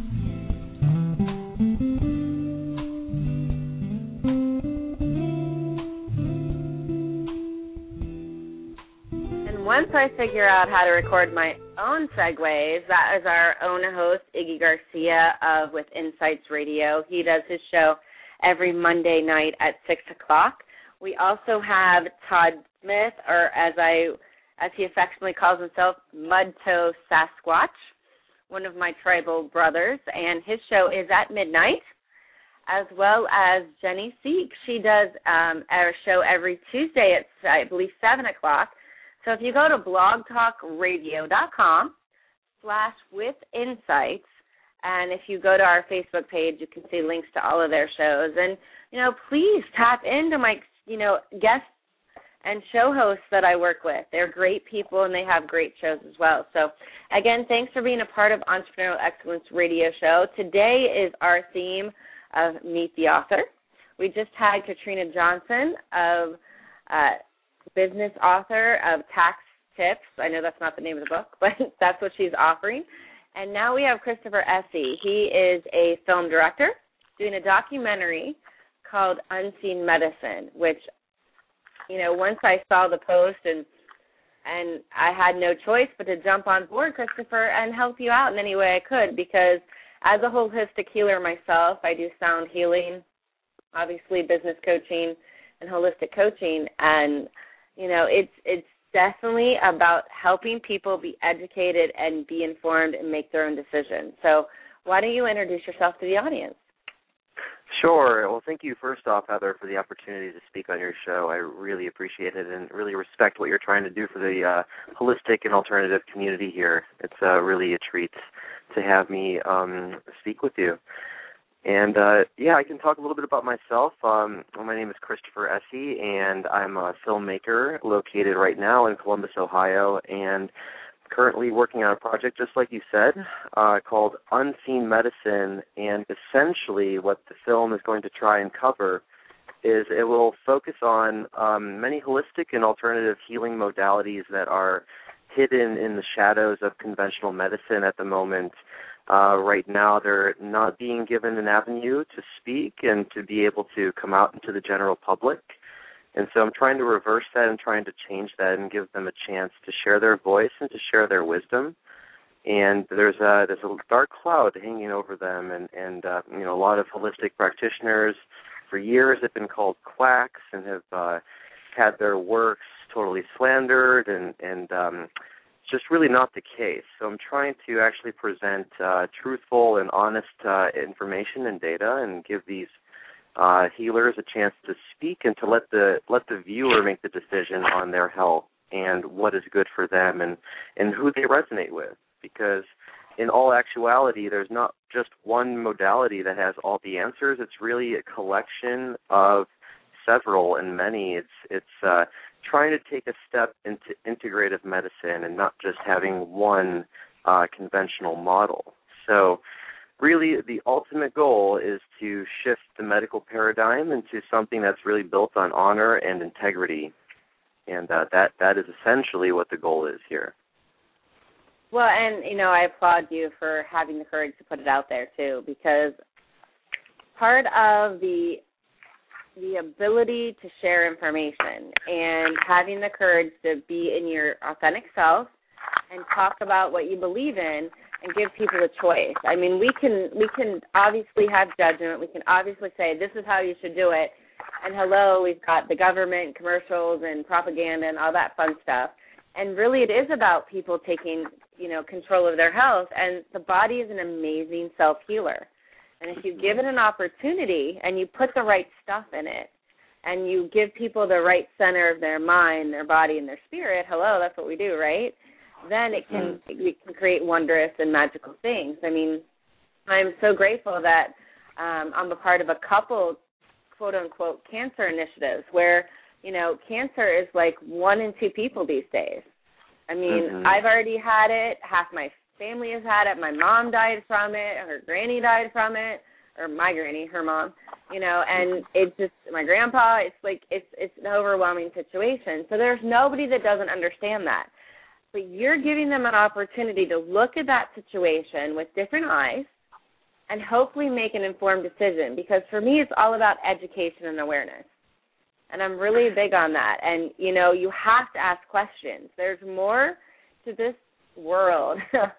And once I figure out how to record my own segues, that is our own host, Iggy Garcia of With Insights Radio. He does his show every Monday night at six o'clock. We also have Todd Smith, or as I, as he affectionately calls himself, Mudtoe Sasquatch, one of my tribal brothers, and his show is at midnight, as well as Jenny Seek. She does um, our show every Tuesday at, I believe, seven o'clock. So if you go to blogtalkradio.com slash with insights, and if you go to our Facebook page, you can see links to all of their shows. And, you know, please tap into my, you know, guests and show hosts that I work with. They're great people, and they have great shows as well. So, again, thanks for being a part of Entrepreneurial Excellence Radio Show. Today is our theme of Meet the Author. We just had Katrina Johnson of uh, business author of Tax Tips. I know that's not the name of the book, but that's what she's offering. And now we have Christopher Essie. He is a film director doing a documentary called Unseen Medicine, which, you know, once I saw the post and and I had no choice but to jump on board, Christopher, and help you out in any way I could, because as a holistic healer myself, I do sound healing, obviously business coaching and holistic coaching, and you know, it's it's definitely about helping people be educated and be informed and make their own decisions. So why don't you introduce yourself to the audience? Sure. Well, thank you first off, Heather, for the opportunity to speak on your show. I really appreciate it and really respect what you're trying to do for the uh, holistic and alternative community here. It's uh, really a treat to have me um, speak with you. And, uh, yeah, I can talk a little bit about myself. Um, my name is Christopher Essie, and I'm a filmmaker located right now in Columbus, Ohio, and currently working on a project, just like you said, uh, called Unseen Medicine. And essentially what the film is going to try and cover is it will focus on um, many holistic and alternative healing modalities that are hidden in the shadows of conventional medicine at the moment. Uh, right now, they're not being given an avenue to speak and to be able to come out into the general public. And so I'm trying to reverse that and trying to change that and give them a chance to share their voice and to share their wisdom. And there's a, there's a dark cloud hanging over them, and, and uh, you know, a lot of holistic practitioners for years have been called quacks and have uh, had their works totally slandered, and, and um, it's just really not the case. So I'm trying to actually present uh, truthful and honest uh, information and data and give these Uh, healers a chance to speak and to let the let the viewer make the decision on their health and what is good for them and, and who they resonate with. Because in all actuality, there's not just one modality that has all the answers. It's really a collection of several and many. It's it's uh, trying to take a step into integrative medicine and not just having one uh, conventional model. So really, the ultimate goal is to shift the medical paradigm into something that's really built on honor and integrity, and uh, that that is essentially what the goal is here. Well, and, you know, I applaud you for having the courage to put it out there, too, because part of the the ability to share information and having the courage to be in your authentic self and talk about what you believe in and give people a choice. I mean, we can we can obviously have judgment. We can obviously say this is how you should do it. And hello, we've got the government, commercials, and propaganda and all that fun stuff. And really, it is about people taking, you know, control of their health. And the body is an amazing self-healer. And if you give it an opportunity and you put the right stuff in it, and you give people the right center of their mind, their body, and their spirit, hello, that's what we do, right? Then it can, it can create wondrous and magical things. I mean, I'm so grateful that um, I'm a part of a couple, quote-unquote, cancer initiatives where, you know, cancer is like one in two people these days. I mean, mm-hmm. I've already had it. Half my family has had it. My mom died from it. Her granny died from it, or my granny, her mom, you know, and it's just my grandpa. It's like it's it's an overwhelming situation. So there's nobody that doesn't understand that. But you're giving them an opportunity to look at that situation with different eyes and hopefully make an informed decision, because for me it's all about education and awareness. And I'm really big on that. And, you know, you have to ask questions. There's more to this world.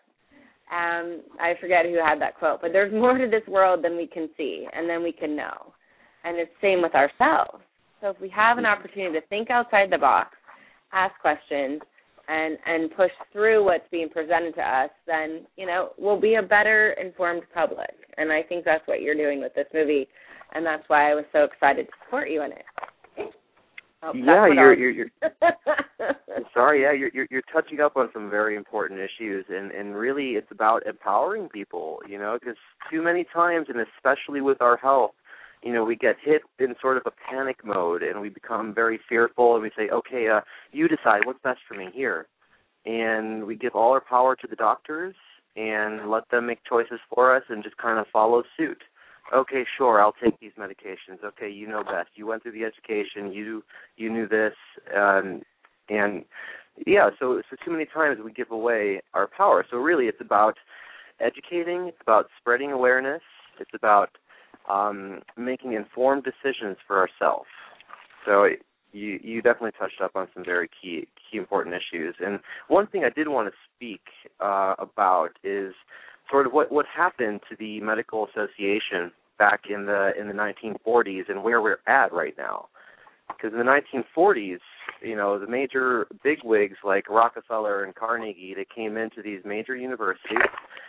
um, I forget who had that quote, but there's more to this world than we can see and than we can know. And it's the same with ourselves. So if we have an opportunity to think outside the box, ask questions, and and push through what's being presented to us, then, you know, we'll be a better informed public. And I think that's what you're doing with this movie, and that's why I was so excited to support you in it. Oh, yeah, you're, you're, you're sorry, yeah, you're, you're you're touching up on some very important issues, and, and really it's about empowering people, you know, because too many times, and especially with our health, you know, we get hit in sort of a panic mode, and we become very fearful, and we say, okay, uh, you decide what's best for me here. And we give all our power to the doctors and let them make choices for us and just kind of follow suit. Okay, sure, I'll take these medications. Okay, you know best. You went through the education. You you knew this. Um, and, yeah, so, so too many times we give away our power. So really it's about educating. It's about spreading awareness. It's about Um, making informed decisions for ourselves. So you you definitely touched up on some very key key important issues. And one thing I did want to speak uh, about is sort of what, what happened to the Medical Association back in the in the nineteen forties and where we're at right now. Because in the nineteen forties, you know, the major bigwigs like Rockefeller and Carnegie, they came into these major universities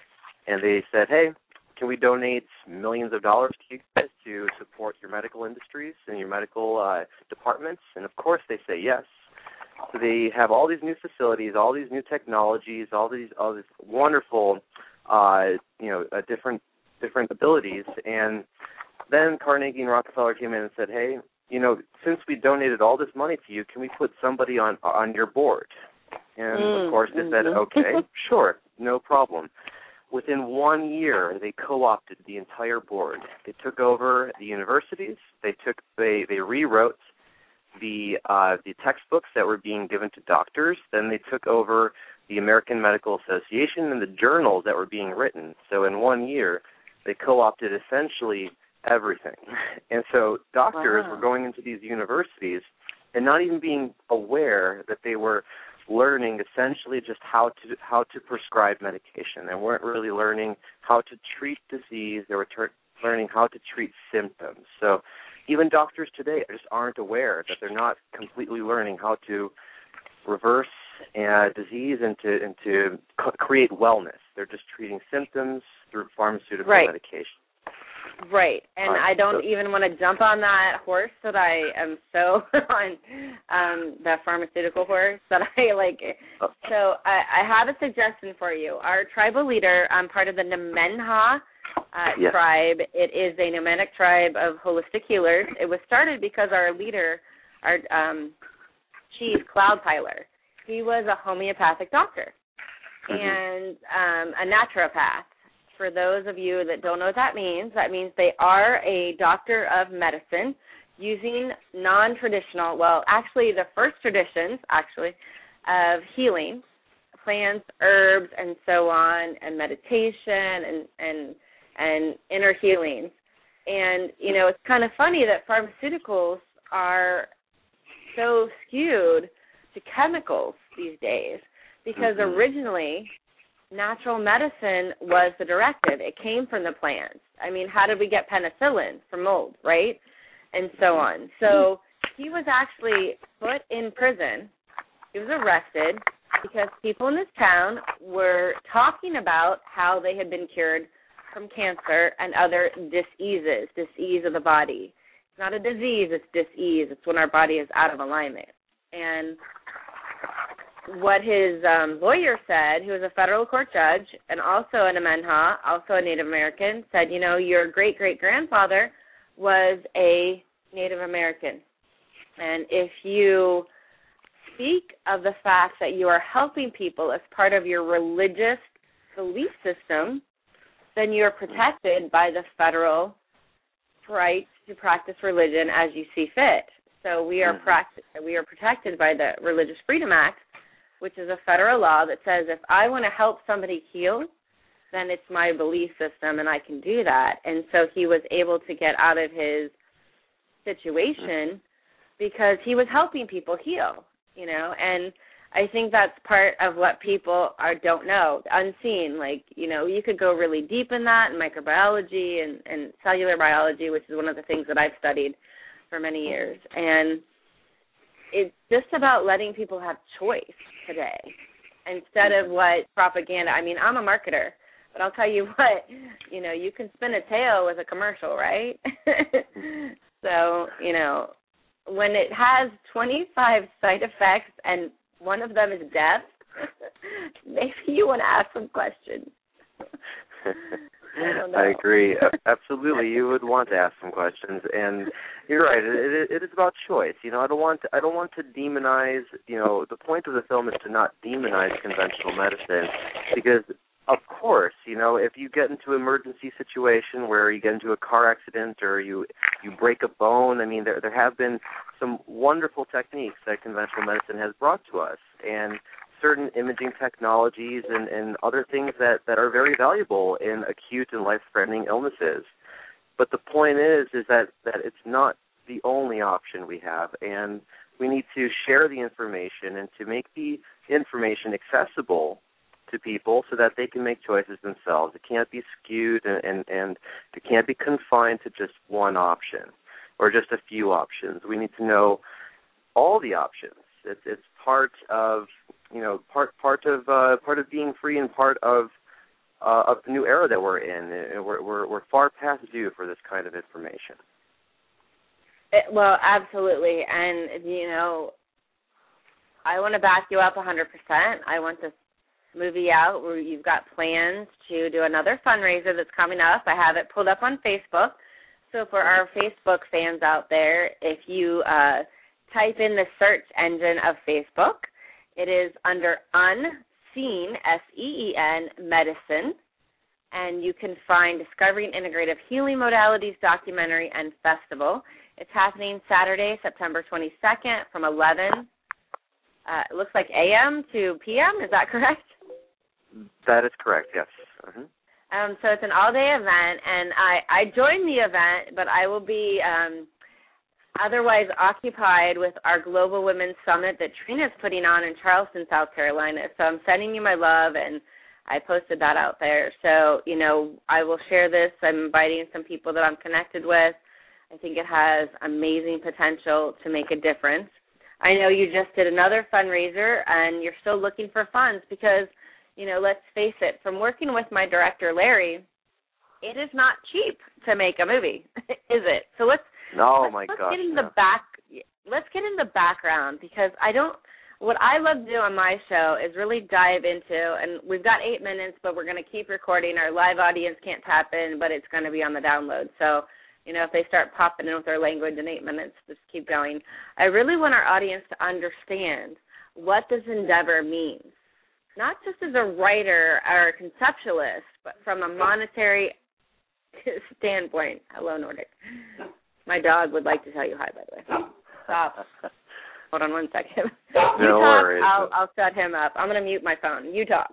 and they said, hey, can we donate millions of dollars to you guys to support your medical industries and your medical uh, departments? And of course they say yes. So they have all these new facilities, all these new technologies, all these all these wonderful, uh, you know, uh, different different abilities. And then Carnegie and Rockefeller came in and said, hey, you know, since we donated all this money to you, can we put somebody on on your board? And mm, of course they mm-hmm. said, okay, sure, no problem. Within one year, they co-opted the entire board. They took over the universities. They took they they rewrote the uh, the textbooks that were being given to doctors. Then they took over the American Medical Association and the journals that were being written. So in one year, they co-opted essentially everything. And so doctors wow. were going into these universities and not even being aware that they were learning essentially just how to how to prescribe medication. They weren't really learning how to treat disease. They were ter- learning how to treat symptoms. So even doctors today just aren't aware that they're not completely learning how to reverse uh, disease and to, and to c- create wellness. They're just treating symptoms through pharmaceutical right. medication. Right, and uh, I don't so, even want to jump on that horse that I am so on um, the pharmaceutical horse that I like. uh, So I, I have a suggestion for you. Our tribal leader, I'm part of the Nemenhah uh, yes. tribe. It is a nomadic tribe of holistic healers. It was started because our leader, our um, chief, Cloud Tyler, he was a homeopathic doctor mm-hmm. and um, a naturopath. For those of you that don't know what that means, that means they are a doctor of medicine using non-traditional, well, actually the first traditions, actually, of healing, plants, herbs, and so on, and meditation and, and, and inner healings. And, you know, it's kind of funny that pharmaceuticals are so skewed to chemicals these days because mm-hmm. originally natural medicine was the directive. It came from the plants. I mean, how did we get penicillin? From mold, right? And so on. So he was actually put in prison. He was arrested because people in this town were talking about how they had been cured from cancer and other diseases, disease of the body. It's not a disease, it's disease. It's when our body is out of alignment. And what his um, lawyer said, who was a federal court judge and also a Nemenhah, also a Native American, said, you know, your great-great-grandfather was a Native American. And if you speak of the fact that you are helping people as part of your religious belief system, then you are protected by the federal right to practice religion as you see fit. So we are, mm-hmm. pract- we are protected by the Religious Freedom Act, which is a federal law that says if I want to help somebody heal, then it's my belief system and I can do that. And so he was able to get out of his situation because he was helping people heal, you know, and I think that's part of what people are don't know, unseen. Like, you know, you could go really deep in that in microbiology and, and cellular biology, which is one of the things that I've studied for many years. And it's just about letting people have choice today instead of what propaganda. I mean, I'm a marketer, but I'll tell you what, you know, you can spin a tale with a commercial, right? So, you know, when it has twenty-five side effects and one of them is death, maybe you want to ask some questions. I, I agree. Absolutely, you would want to ask some questions, and you're right. It, it, it is about choice. You know, I don't want to, I don't want to demonize. You know, the point of the film is to not demonize conventional medicine, because of course, you know, if you get into an emergency situation where you get into a car accident or you you break a bone, I mean, there there have been some wonderful techniques that conventional medicine has brought to us, and certain imaging technologies and, and other things that, that are very valuable in acute and life-threatening illnesses. But the point is is that, that it's not the only option we have, and we need to share the information and to make the information accessible to people so that they can make choices themselves. It can't be skewed and, and, and it can't be confined to just one option. or just a few options. We need to know all the options. It's it's part of you know part part of uh, part of being free and part of uh, of the new era that we're in. We're, we're we're far past due for this kind of information. It, well, absolutely, and you know, I want to back you up one hundred percent. I want this movie out where you've got plans to do another fundraiser that's coming up. I have it pulled up on Facebook. So for our Facebook fans out there, if you uh, type in the search engine of Facebook, it is under Unseen, S E E N, Medicine, and you can find Discovering Integrative Healing Modalities Documentary and Festival. It's happening Saturday, September twenty-second from eleven, uh, it looks like A M to P M, is that correct? That is correct, yes. Mm-hmm. Um, so it's an all-day event, and I, I joined the event, but I will be um, otherwise occupied with our Global Women's Summit that Trina's putting on in Charleston, South Carolina. So I'm sending you my love, and I posted that out there. So, you know, I will share this. I'm inviting some people that I'm connected with. I think it has amazing potential to make a difference. I know you just did another fundraiser, and you're still looking for funds because, you know, let's face it, from working with my director, Larry, it is not cheap to make a movie, is it? So let's, oh let's, my let's gosh, get in no. the back. Let's get in the background because I don't. What I love to do on my show is really dive into, and we've got eight minutes, but we're going to keep recording. Our live audience can't tap in, but it's going to be on the download. So, you know, if they start popping in with their language in eight minutes, just keep going. I really want our audience to understand what this endeavor means. Not just as a writer or a conceptualist, but from a monetary standpoint. Hello, Nordic. My dog would like to tell you hi, by the way. Stop. Hold on one second. No you talk, worries. I'll, I'll shut him up. I'm going to mute my phone. You talk.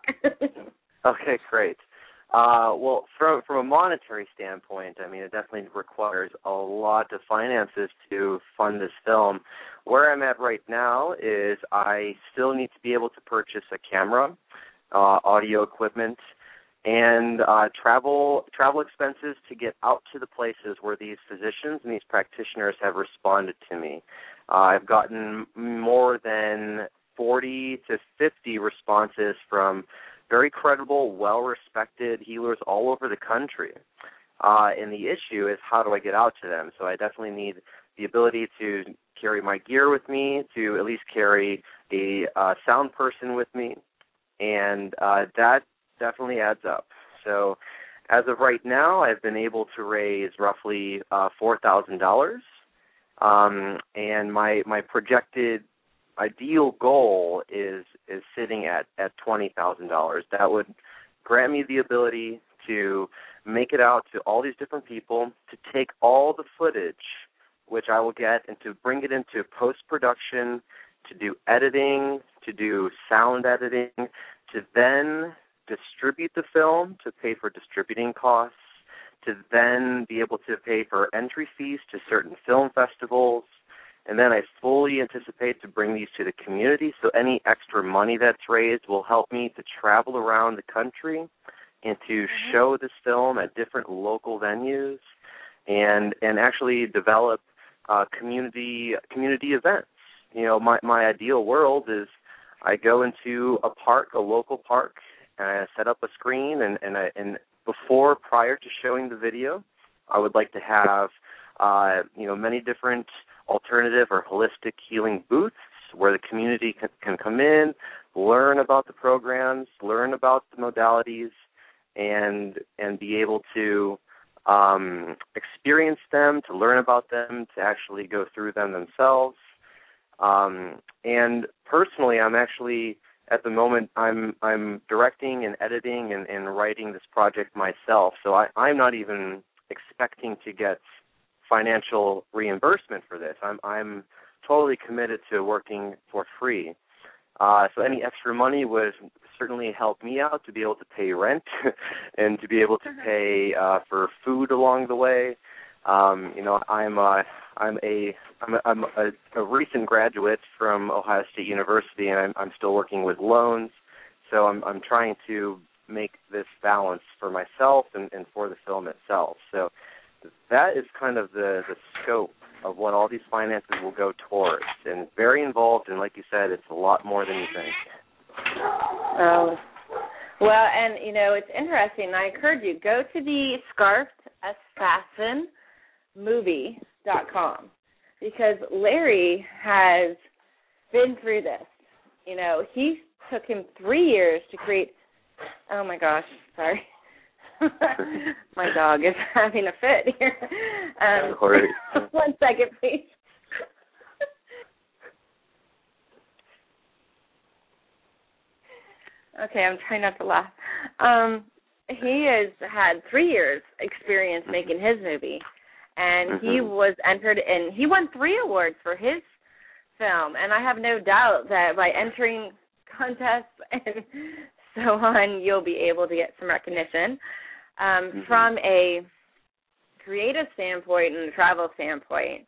Okay, great. Uh, well, from from a monetary standpoint, I mean, it definitely requires a lot of finances to fund this film. Where I'm at right now is I still need to be able to purchase a camera, uh, audio equipment, and uh, travel travel expenses to get out to the places where these physicians and these practitioners have responded to me. Uh, I've gotten more than forty to fifty responses from very credible, well-respected healers all over the country. Uh, and the issue is how do I get out to them? So I definitely need the ability to carry my gear with me, to at least carry a uh, sound person with me, and uh, that definitely adds up. So as of right now, I've been able to raise roughly uh, four thousand dollars, um, and my my projected ideal goal is is sitting at, at twenty thousand dollars. That would grant me the ability to make it out to all these different people, to take all the footage, which I will get, and to bring it into post-production, to do editing, to do sound editing, to then distribute the film, to pay for distributing costs, to then be able to pay for entry fees to certain film festivals. And then I fully anticipate to bring these to the community, so any extra money that's raised will help me to travel around the country and to mm-hmm. show this film at different local venues and and actually develop uh, community community events. You know, my, my ideal world is I go into a park, a local park, and I set up a screen, and, and, I, and before, prior to showing the video, I would like to have, uh, you know, many different alternative or holistic healing booths where the community can, can come in, learn about the programs, learn about the modalities, and and be able to um, experience them, to learn about them, to actually go through them themselves. Um, and personally, I'm actually at the moment I'm I'm directing and editing and, and writing this project myself. So I, I'm not even expecting to get financial reimbursement for this. I'm I'm totally committed to working for free. Uh, so any extra money would certainly help me out to be able to pay rent and to be able to pay uh, for food along the way. Um, you know, I'm uh, I'm a I'm, a, I'm a, a recent graduate from Ohio State University, and I'm, I'm still working with loans. So I'm I'm trying to make this balance for myself and, and for the film itself. So that is kind of the, the scope of what all these finances will go towards. And it's very involved, and like you said, it's a lot more than you think. Um, well, and, you know, it's interesting. I encourage you, go to the scarfed assassin movie dot com because Larry has been through this. You know, he took him three years to create, oh, my gosh, sorry. My dog is having a fit here. Um, one second, please. Okay, I'm trying not to laugh. Um, he has had three years experience making his movie, and mm-hmm. he was entered in, he won three awards for his film, and I have no doubt that by entering contests and so on, you'll be able to get some recognition. Um, mm-hmm. From a creative standpoint and a travel standpoint,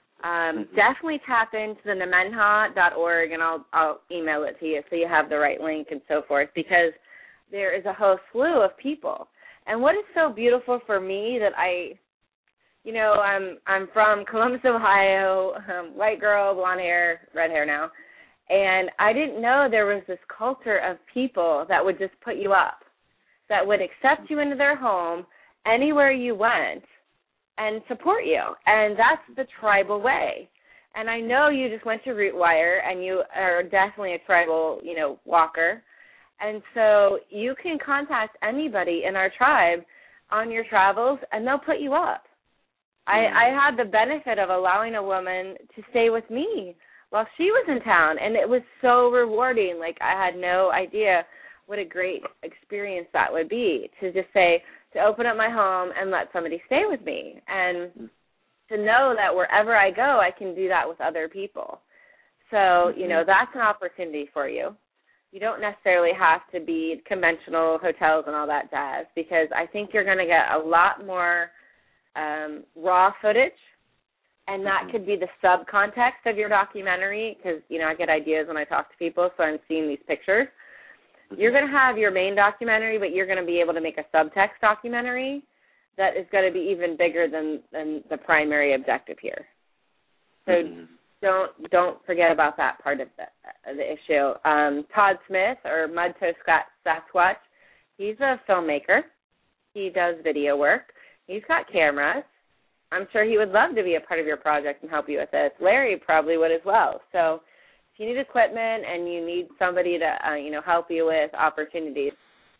um, mm-hmm. definitely tap into the nemenha dot org, and I'll, I'll email it to you so you have the right link and so forth, because there is a whole slew of people. And what is so beautiful for me that I, you know, I'm I'm from Columbus, Ohio, um, white girl, blonde hair, red hair now, and I didn't know there was this culture of people that would just put you up, that would accept you into their home anywhere you went and support you. And that's the tribal way. And I know you just went to Rootwire, and you are definitely a tribal, you know, walker. And so you can contact anybody in our tribe on your travels, and they'll put you up. I, I had the benefit of allowing a woman to stay with me while she was in town, and it was so rewarding. Like, I had no idea what a great experience that would be, to just say, to open up my home and let somebody stay with me, and to know that wherever I go, I can do that with other people. So, you know, that's an opportunity for you. You don't necessarily have to be conventional hotels and all that jazz, because I think you're going to get a lot more um, raw footage, and that could be the subcontext of your documentary, because, you know, I get ideas when I talk to people, so I'm seeing these pictures. You're going to have your main documentary, but you're going to be able to make a subtext documentary that is going to be even bigger than, than the primary objective here. So mm-hmm. don't don't forget about that part of the, of the issue. Um, Todd Smith, or Mudtoe Sasquatch, he's a filmmaker. He does video work. He's got cameras. I'm sure he would love to be a part of your project and help you with this. Larry probably would as well. So if you need equipment and you need somebody to, uh, you know, help you with opportunities.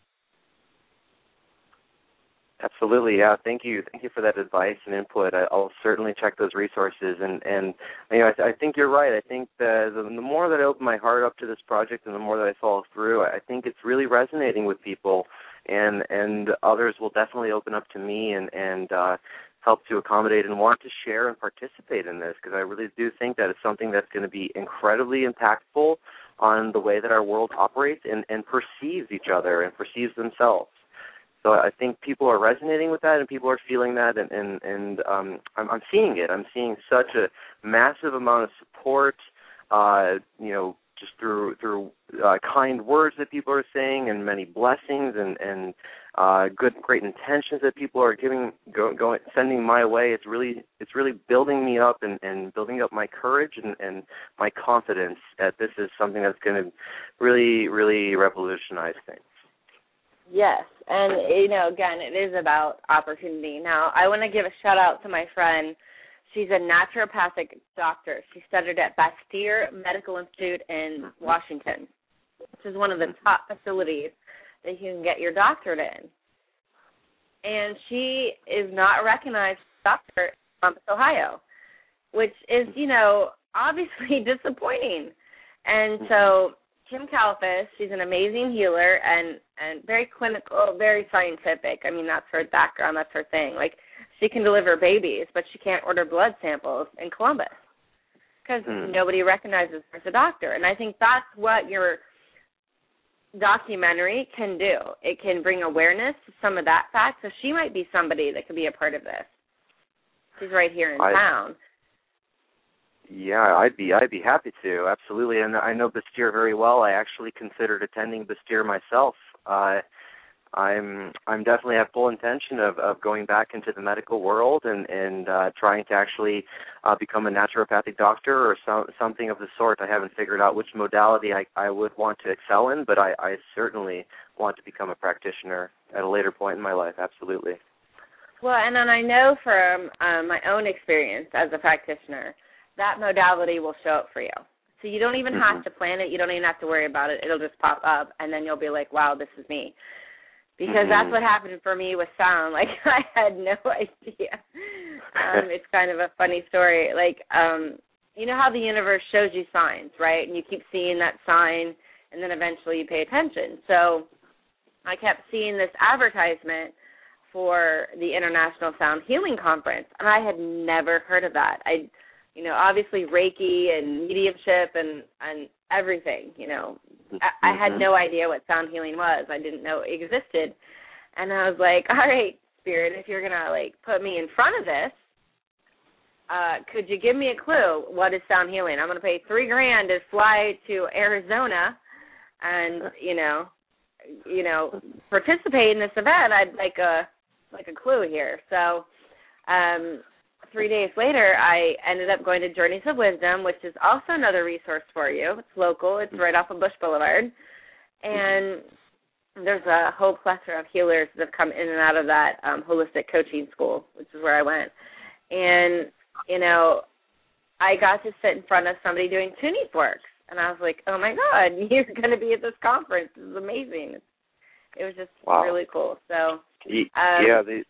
Absolutely, yeah. Thank you, thank you for that advice and input. I, I'll certainly check those resources, and and you know, I, I think you're right. I think the, the the more that I open my heart up to this project, and the more that I follow through, I think it's really resonating with people, and and others will definitely open up to me and and uh, help to accommodate and want to share and participate in this, because I really do think that it's something that's going to be incredibly impactful on the way that our world operates and, and perceives each other and perceives themselves. So I think people are resonating with that, and people are feeling that, and and, and um, I'm, I'm seeing it. I'm seeing such a massive amount of support, uh, you know, just through through uh, kind words that people are saying, and many blessings, and and uh, good, great intentions that people are giving, go, going, sending my way. It's really it's really building me up and, and building up my courage and, and my confidence that this is something that's going to really, really revolutionize things. Yes, and, you know, again, it is about opportunity. Now, I want to give a shout-out to my friend. She's a naturopathic doctor. She studied at Bastyr Medical Institute in Washington, which is one of the top facilities that you can get your doctorate in. And she is not a recognized doctor in Columbus, Ohio, which is, you know, obviously disappointing. And so Kim Kalfas, she's an amazing healer and, and very clinical, very scientific. I mean, that's her background, that's her thing. Like, she can deliver babies, but she can't order blood samples in Columbus because mm. nobody recognizes her as a doctor. And I think that's what your documentary can do. It can bring awareness to some of that fact. So she might be somebody that could be a part of this. She's right here in I, town. Yeah, I'd be I'd be happy to, absolutely. And I know Bastyr very well. I actually considered attending Bastyr myself. Uh, I'm I'm definitely have full intention of, of going back into the medical world and and uh, trying to actually uh, become a naturopathic doctor or some, something of the sort. I haven't figured out which modality I, I would want to excel in, but I, I certainly want to become a practitioner at a later point in my life. Absolutely. Well, and then I know from um, my own experience as a practitioner, that modality will show up for you. So you don't even mm-hmm. have to plan it. You don't even have to worry about it. It'll just pop up, and then you'll be like, wow, this is me. Because mm-hmm. that's what happened for me with sound. Like, I had no idea. Um, it's kind of a funny story. Like, um, you know how the universe shows you signs, right? And you keep seeing that sign, and then eventually you pay attention. So I kept seeing this advertisement for the International Sound Healing Conference, and I had never heard of that. I, you know, obviously Reiki and mediumship and, and everything, you know. I, I had no idea what sound healing was. I didn't know it existed. And I was like, all right, Spirit, if you're going to, like, put me in front of this, uh, could you give me a clue? What is sound healing? I'm going to pay three grand to fly to Arizona and, you know, you know, participate in this event. I'd like a, like a clue here. So, um, Three days later, I ended up going to Journeys of Wisdom, which is also another resource for you. It's local. It's right off of Bush Boulevard. And there's a whole plethora of healers that have come in and out of that um, holistic coaching school, which is where I went. And, you know, I got to sit in front of somebody doing tuning forks. And I was like, oh, my God, you're going to be at this conference. This is amazing. It was just wow. really cool. So, um, yeah, the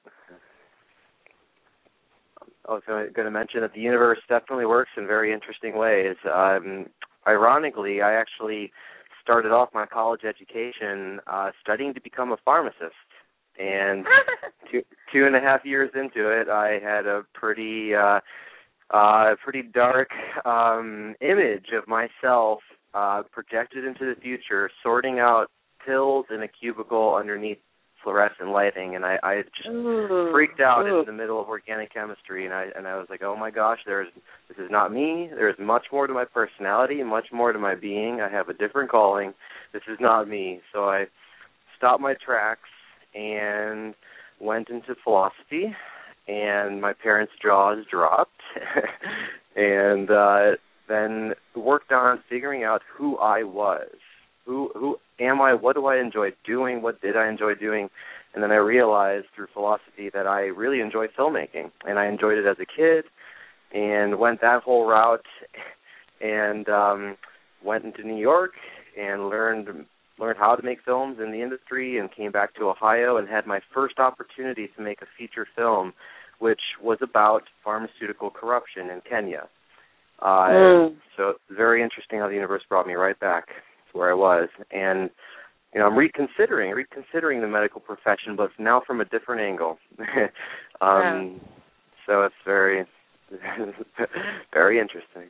I was going to mention that the universe definitely works in very interesting ways. Um, ironically, I actually started off my college education uh, studying to become a pharmacist. And two, two and a half years into it, I had a pretty, uh, uh, pretty dark um, image of myself uh, projected into the future, sorting out pills in a cubicle underneath fluorescent lighting, and I, I just ooh, freaked out ooh. in the middle of organic chemistry, and I and I was like, oh my gosh, there's this is not me. There's much more to my personality, much more to my being. I have a different calling. This is not me. So I stopped my tracks and went into philosophy, and my parents' jaws dropped, and uh, then worked on figuring out who I was. Who who am I? What do I enjoy doing? What did I enjoy doing? And then I realized through philosophy that I really enjoy filmmaking, and I enjoyed it as a kid, and went that whole route, and um, went into New York and learned learned how to make films in the industry, and came back to Ohio and had my first opportunity to make a feature film, which was about pharmaceutical corruption in Kenya. Uh, mm. So it's very interesting how the universe brought me right back where I was, and you know, I'm reconsidering, reconsidering the medical profession, but now from a different angle. um, yeah. So it's very, very interesting.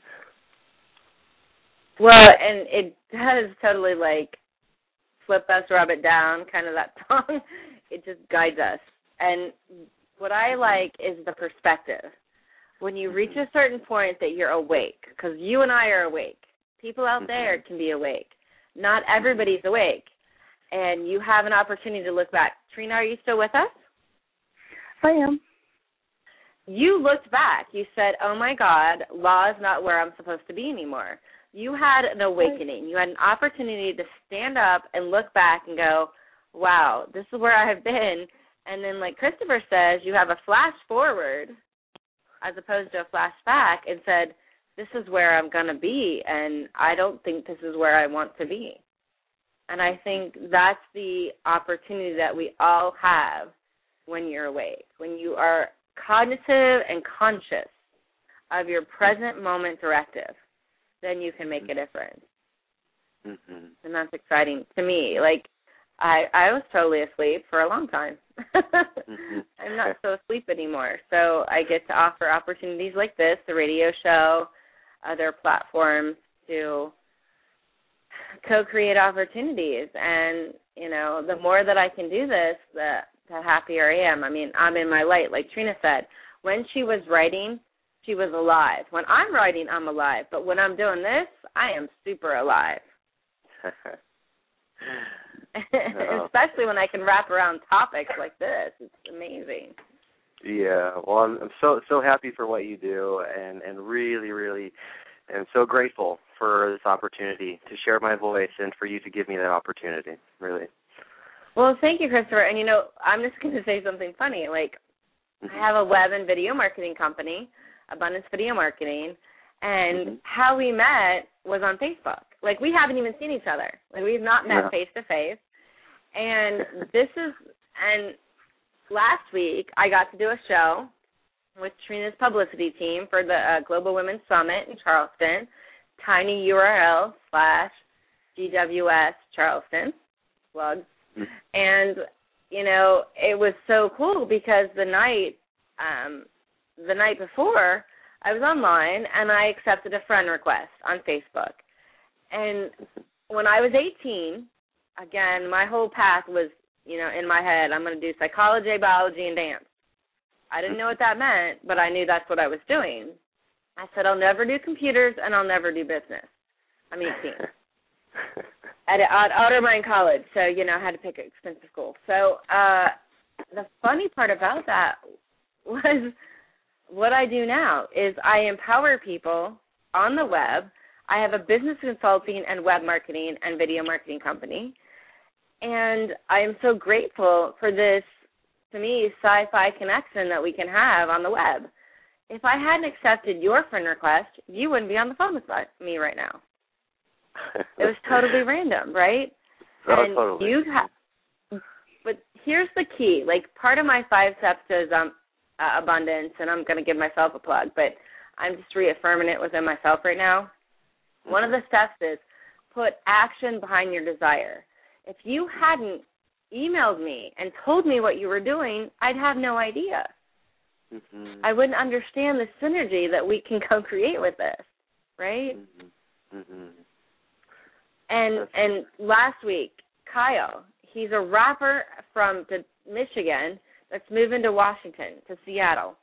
Well, and it does totally like flip us, rub it down, kind of that song. It just guides us, and what I like is the perspective. When you reach a certain point that you're awake, because you and I are awake. People out there can be awake. Not everybody's awake, and you have an opportunity to look back. Trina, are you still with us? I am. You looked back. You said, oh, my God, law is not where I'm supposed to be anymore. You had an awakening. You had an opportunity to stand up and look back and go, wow, this is where I have been. And then, like Christopher says, you have a flash forward as opposed to a flash back and said, this is where I'm going to be, and I don't think this is where I want to be. And I think that's the opportunity that we all have when you're awake, when you are cognitive and conscious of your present moment directive, then you can make a difference. Mm-hmm. And that's exciting to me. Like, I, I was totally asleep for a long time. mm-hmm. I'm not so asleep anymore. So I get to offer opportunities like this, the radio show, other platforms to co-create opportunities. And, you know, the more that I can do this, the, the happier I am. I mean, I'm in my light. Like Trina said, when she was writing, she was alive. When I'm writing, I'm alive. But when I'm doing this, I am super alive. Oh. Especially when I can wrap around topics like this. It's amazing. Yeah, well, I'm, I'm so so happy for what you do, and, and really, really am so grateful for this opportunity to share my voice and for you to give me that opportunity, really. Well, thank you, Christopher. And, you know, I'm just going to say something funny. Like, Mm-hmm. I have a web and video marketing company, Abundance Video Marketing, and Mm-hmm. how we met was on Facebook. Like, we haven't even seen each other. Like, we've not met Yeah. face-to-face. And this is, and last week I got to do a show with Trina's publicity team for the uh, Global Women's Summit in Charleston, tinyurl slash GWS Charleston, plug. Mm-hmm. And, you know, it was so cool because the night, um, the night before, I was online and I accepted a friend request on Facebook. And when I was eighteen, again, my whole path was, you know, in my head, I'm going to do psychology, biology, and dance. I didn't know what that meant, but I knew that's what I was doing. I said, I'll never do computers and I'll never do business. I'm eighteen. At, at Otterbein College, so, you know, I had to pick an expensive school. So uh, the funny part about that was what I do now is I empower people on the web. I have a business consulting and web marketing and video marketing company, and I am so grateful for this, to me, sci-fi connection that we can have on the web. If I hadn't accepted your friend request, you wouldn't be on the phone with me right now. It was totally random, right? Oh, and totally. You ha- but here's the key. Like, part of my five steps is um, uh, abundance, and I'm going to give myself a plug, but I'm just reaffirming it within myself right now. One of the steps is put action behind your desire. If you hadn't emailed me and told me what you were doing, I'd have no idea. Mm-hmm. I wouldn't understand the synergy that we can co-create with this, right? Mm-hmm. Mm-hmm. And That's... and last week, Kyle, he's a rapper from the Michigan that's moving to Washington, to Seattle.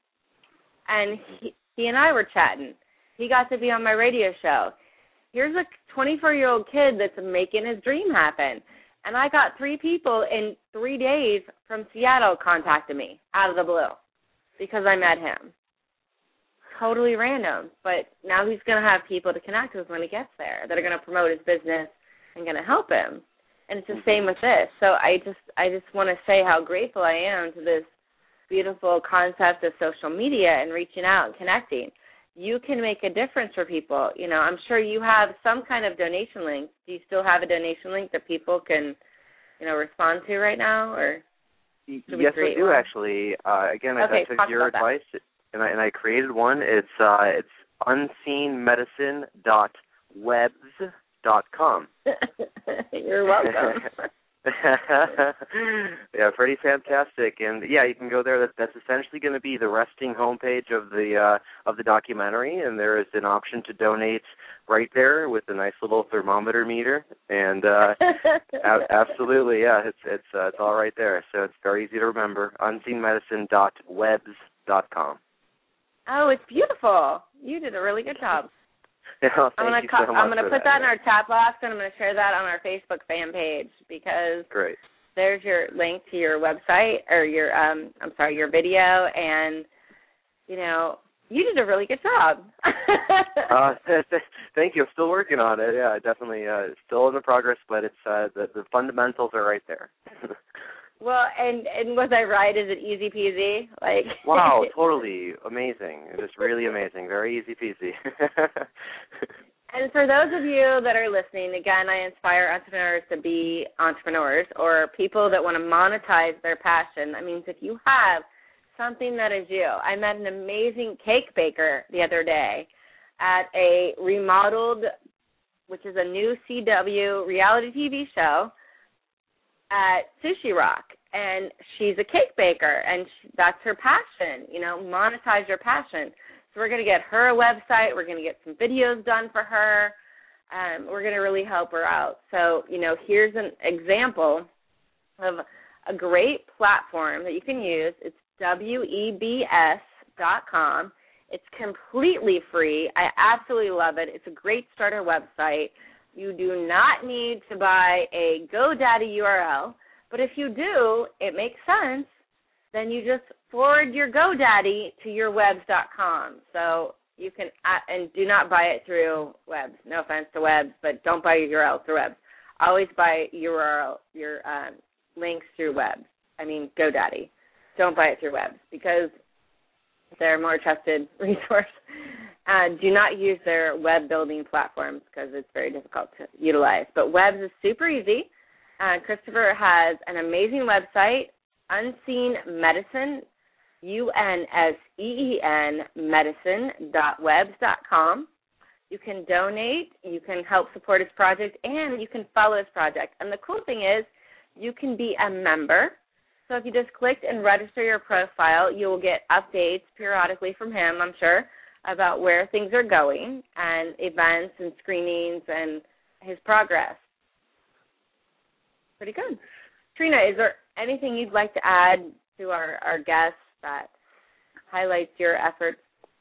And he, he and I were chatting. He got to be on my radio show. Here's a twenty-four-year-old kid that's making his dream happen. And I got three people in three days from Seattle contacting me out of the blue because I met him. Totally random, but now he's going to have people to connect with when he gets there that are going to promote his business and going to help him. And it's the same with this. So I just I just want to say how grateful I am to this beautiful concept of social media and reaching out and connecting. You can make a difference for people. You know, I'm sure you have some kind of donation link. Do you still have a donation link that people can, you know, respond to right now, or yes, I do one? actually. Uh, again, okay, I took your advice. That. And I, and I created one. It's uh, it's unseen medicine dot webs dot com. You're welcome. Yeah, pretty fantastic. And yeah, you can go there. That, that's essentially going to be the resting homepage of the uh, of the documentary, and there is an option to donate right there with a nice little thermometer meter. And uh, a- absolutely, yeah, it's it's uh, it's all right there. So it's very easy to remember. unseen medicine dot webs dot com. Oh, it's beautiful. You did a really good job. Yeah, well, I'm gonna co- so I'm gonna put that, that in our chat box, and I'm gonna share that on our Facebook fan page because great. There's your link to your website or your um I'm sorry your video, and you know you did a really good job. uh, thank you. I'm still working on it. Yeah, definitely uh, still in the progress, but it's uh, the the fundamentals are right there. Well, and, and was I right? Is it easy peasy? Like wow, totally amazing. It is really amazing. Very easy peasy. And for those of you that are listening, again, I inspire entrepreneurs to be entrepreneurs or people that want to monetize their passion. That means if you have something that is you. I met an amazing cake baker the other day at a remodeled, which is a new C W reality T V show, at Sushi Rock, and she's a cake baker, and she, that's her passion, you know, monetize your passion. So we're going to get her a website. We're going to get some videos done for her. Um, we're going to really help her out. So, you know, here's an example of a great platform that you can use. It's W E B S dot com. It's completely free. I absolutely love it. It's a great starter website. You do not need to buy a GoDaddy U R L, but if you do, it makes sense. Then you just forward your GoDaddy to your webs dot com. So you can, and do not buy it through Webs. No offense to Webs, but don't buy your U R L through Webs. Always buy your U R L, your um, links through Webs. I mean GoDaddy. Don't buy it through Webs because they're a more trusted resource. Uh, do not use their web building platforms because it's very difficult to utilize. But Webs is super easy. Uh, Christopher has an amazing website, Unseen Medicine, U N S E E N medicine dot webs dot com. You can donate, you can help support his project, and you can follow his project. And the cool thing is you can be a member. So if you just clicked and register your profile, you will get updates periodically from him, I'm sure, about where things are going and events and screenings and his progress. Pretty good. Trina, is there anything you'd like to add to our, our guests that highlights your efforts?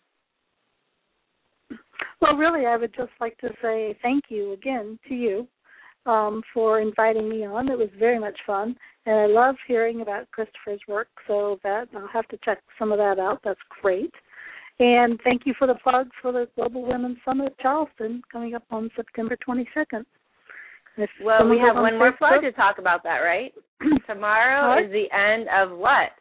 Well, really, I would just like to say thank you again to you um, for inviting me on. It was very much fun, and I love hearing about Christopher's work, so that I'll have to check some of that out. That's great. And thank you for the plug for the Global Women's Summit Charleston coming up on September twenty-second. If well, we have on one Facebook, more plug to talk about that, right? Tomorrow what? is the end of what?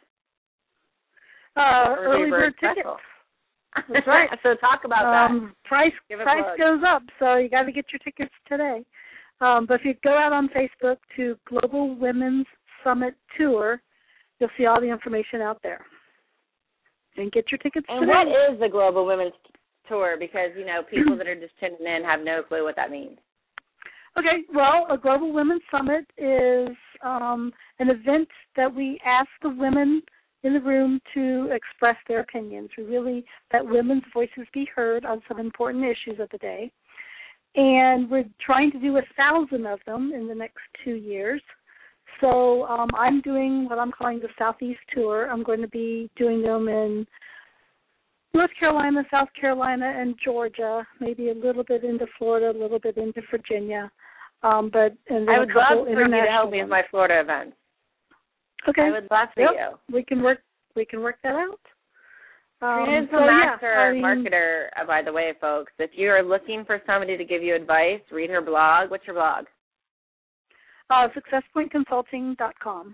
Uh, early, early bird tickets. That's right. So talk about um, that. Price Give a price plug. goes up, so you got to get your tickets today. Um, but if you go out on Facebook to Global Women's Summit Tour, you'll see all the information out there. And get your tickets and today. what is the Global Women's Tour? Because, you know, people that are just tuning in have no clue what that means. Okay, well, a Global Women's Summit is um, an event that we ask the women in the room to express their opinions. We really let women's voices be heard on some important issues of the day. And we're trying to do a thousand of them in the next two years. So um, I'm doing what I'm calling the Southeast Tour. I'm going to be doing them in North Carolina, South Carolina, and Georgia, maybe a little bit into Florida, a little bit into Virginia. Um, but and then I would a couple love for you to help me with my Florida events. Okay. I would love for yep. you. We can work. We can work that out. Um, Trina's so, a master yeah, I mean, marketer, uh, by the way, folks. If you are looking for somebody to give you advice, read her blog. What's your blog? Uh, success point consulting dot com.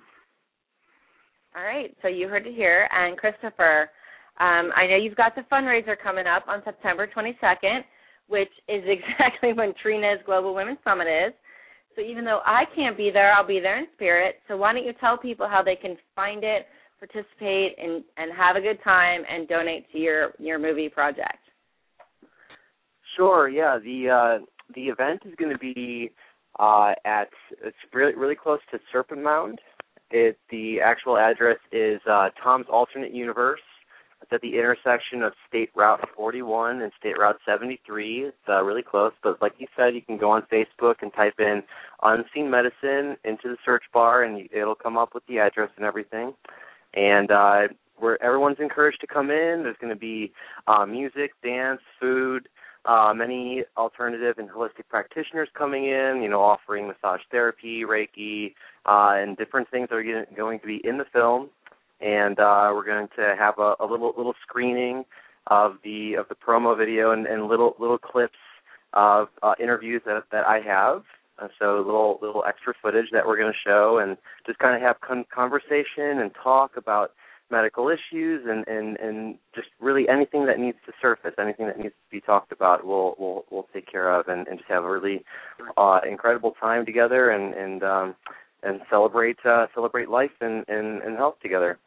All right, so you heard it here. And Christopher, um, I know you've got the fundraiser coming up on September twenty-second, which is exactly when Trina's Global Women's Summit is. So even though I can't be there, I'll be there in spirit. So why don't you tell people how they can find it, participate, and, and have a good time and donate to your, your movie project? Sure, yeah. The uh, the event is going to be uh, at, it's really, really close to Serpent Mound. It, the actual address is uh, Tom's Alternate Universe. It's at the intersection of State Route forty-one and State Route seventy-three. It's uh, really close, but like you said, you can go on Facebook and type in Unseen Medicine into the search bar, and it'll come up with the address and everything. And uh, where everyone's encouraged to come in. There's going to be uh, music, dance, food, uh, many alternative and holistic practitioners coming in, you know, offering massage therapy, Reiki, uh, and different things that are going to be in the film. And uh, we're going to have a, a little little screening of the of the promo video and, and little little clips of uh, interviews that that I have. Uh, so little little extra footage that we're going to show, and just kind of have con- conversation and talk about medical issues and, and, and just really anything that needs to surface, anything that needs to be talked about, we'll we'll we'll take care of, and, and just have a really uh, incredible time together and and um, and celebrate uh, celebrate life and, and, and health together.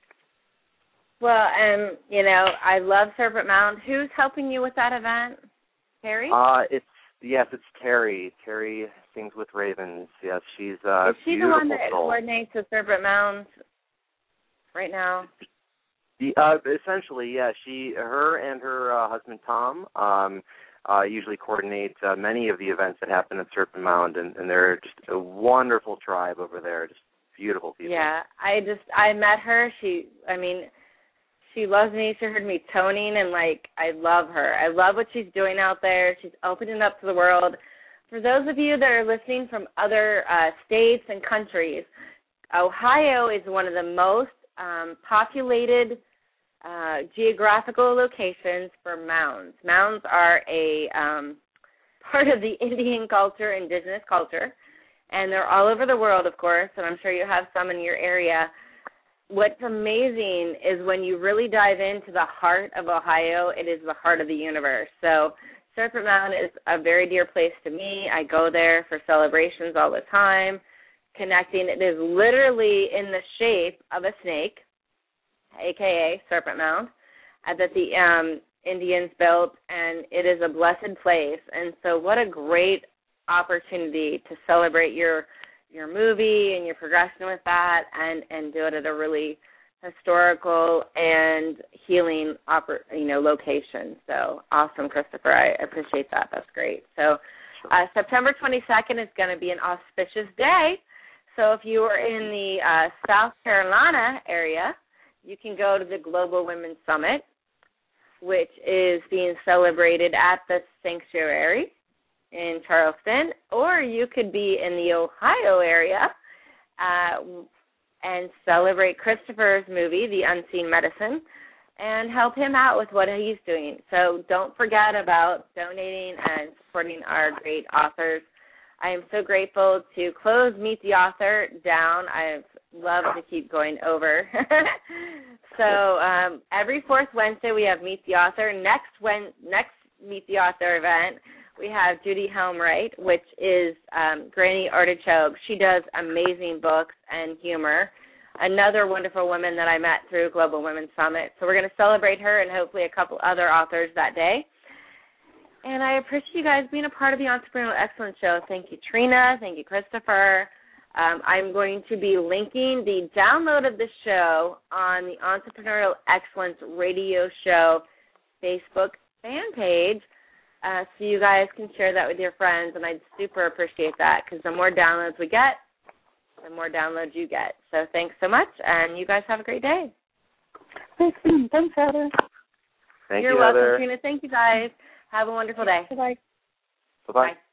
Well, and, you know, I love Serpent Mound. Who's helping you with that event? Terry? Uh, it's, yes, it's Terry. Terry Sings with Ravens. Yes, she's uh, Is she the one that soul. coordinates the Serpent Mound right now? The, uh, essentially, yeah. She, her and her uh, husband, Tom, um, uh, usually coordinate uh, many of the events that happen at Serpent Mound, and, and they're just a wonderful tribe over there, just beautiful people. Yeah, I just, I met her. She, I mean... She loves me. She heard me toning, and, like, I love her. I love what she's doing out there. She's opening up to the world. for those of you that are listening from other uh, states and countries, Ohio is one of the most um, populated uh, geographical locations for mounds. Mounds are a um, part of the Indian culture, indigenous culture, and they're all over the world, of course, and I'm sure you have some in your area. What's amazing is when you really dive into the heart of Ohio, it is the heart of the universe. So Serpent Mound is a very dear place to me. I go there for celebrations all the time, connecting. It is literally in the shape of a snake, a k a. Serpent Mound, uh, that the um, Indians built, and it is a blessed place. And so what a great opportunity to celebrate your your movie and your progression with that, and, and do it at a really historical and healing, oper- you know, location. So awesome, Christopher. I appreciate that. That's great. So uh, September twenty-second is going to be an auspicious day. So if you are in the uh, South Carolina area, you can go to the Global Women's Summit, which is being celebrated at the Sanctuary in Charleston, or you could be in the Ohio area uh, and celebrate Christopher's movie, The Unseen Medicine, and help him out with what he's doing. So don't forget about donating and supporting our great authors. I am so grateful to close Meet the Author down. I've loved to keep going over. so um, every fourth Wednesday we have Meet the Author. Next when next Meet the Author event, we have Judy Helmreich, which is um, Granny Artichoke. She does amazing books and humor. Another wonderful woman that I met through Global Women's Summit. So we're going to celebrate her and hopefully a couple other authors that day. And I appreciate you guys being a part of the Entrepreneurial Excellence Show. Thank you, Trina. Thank you, Christopher. Um, I'm going to be linking the download of the show on the Entrepreneurial Excellence Radio Show Facebook fan page. Uh, so you guys can share that with your friends, and I'd super appreciate that because the more downloads we get, the more downloads you get. So thanks so much, and you guys have a great day. Thanks, Thanks Heather. Thank You're you, welcome, Heather. Trina. Thank you, guys. Have a wonderful day. Bye-bye. Bye-bye. Bye.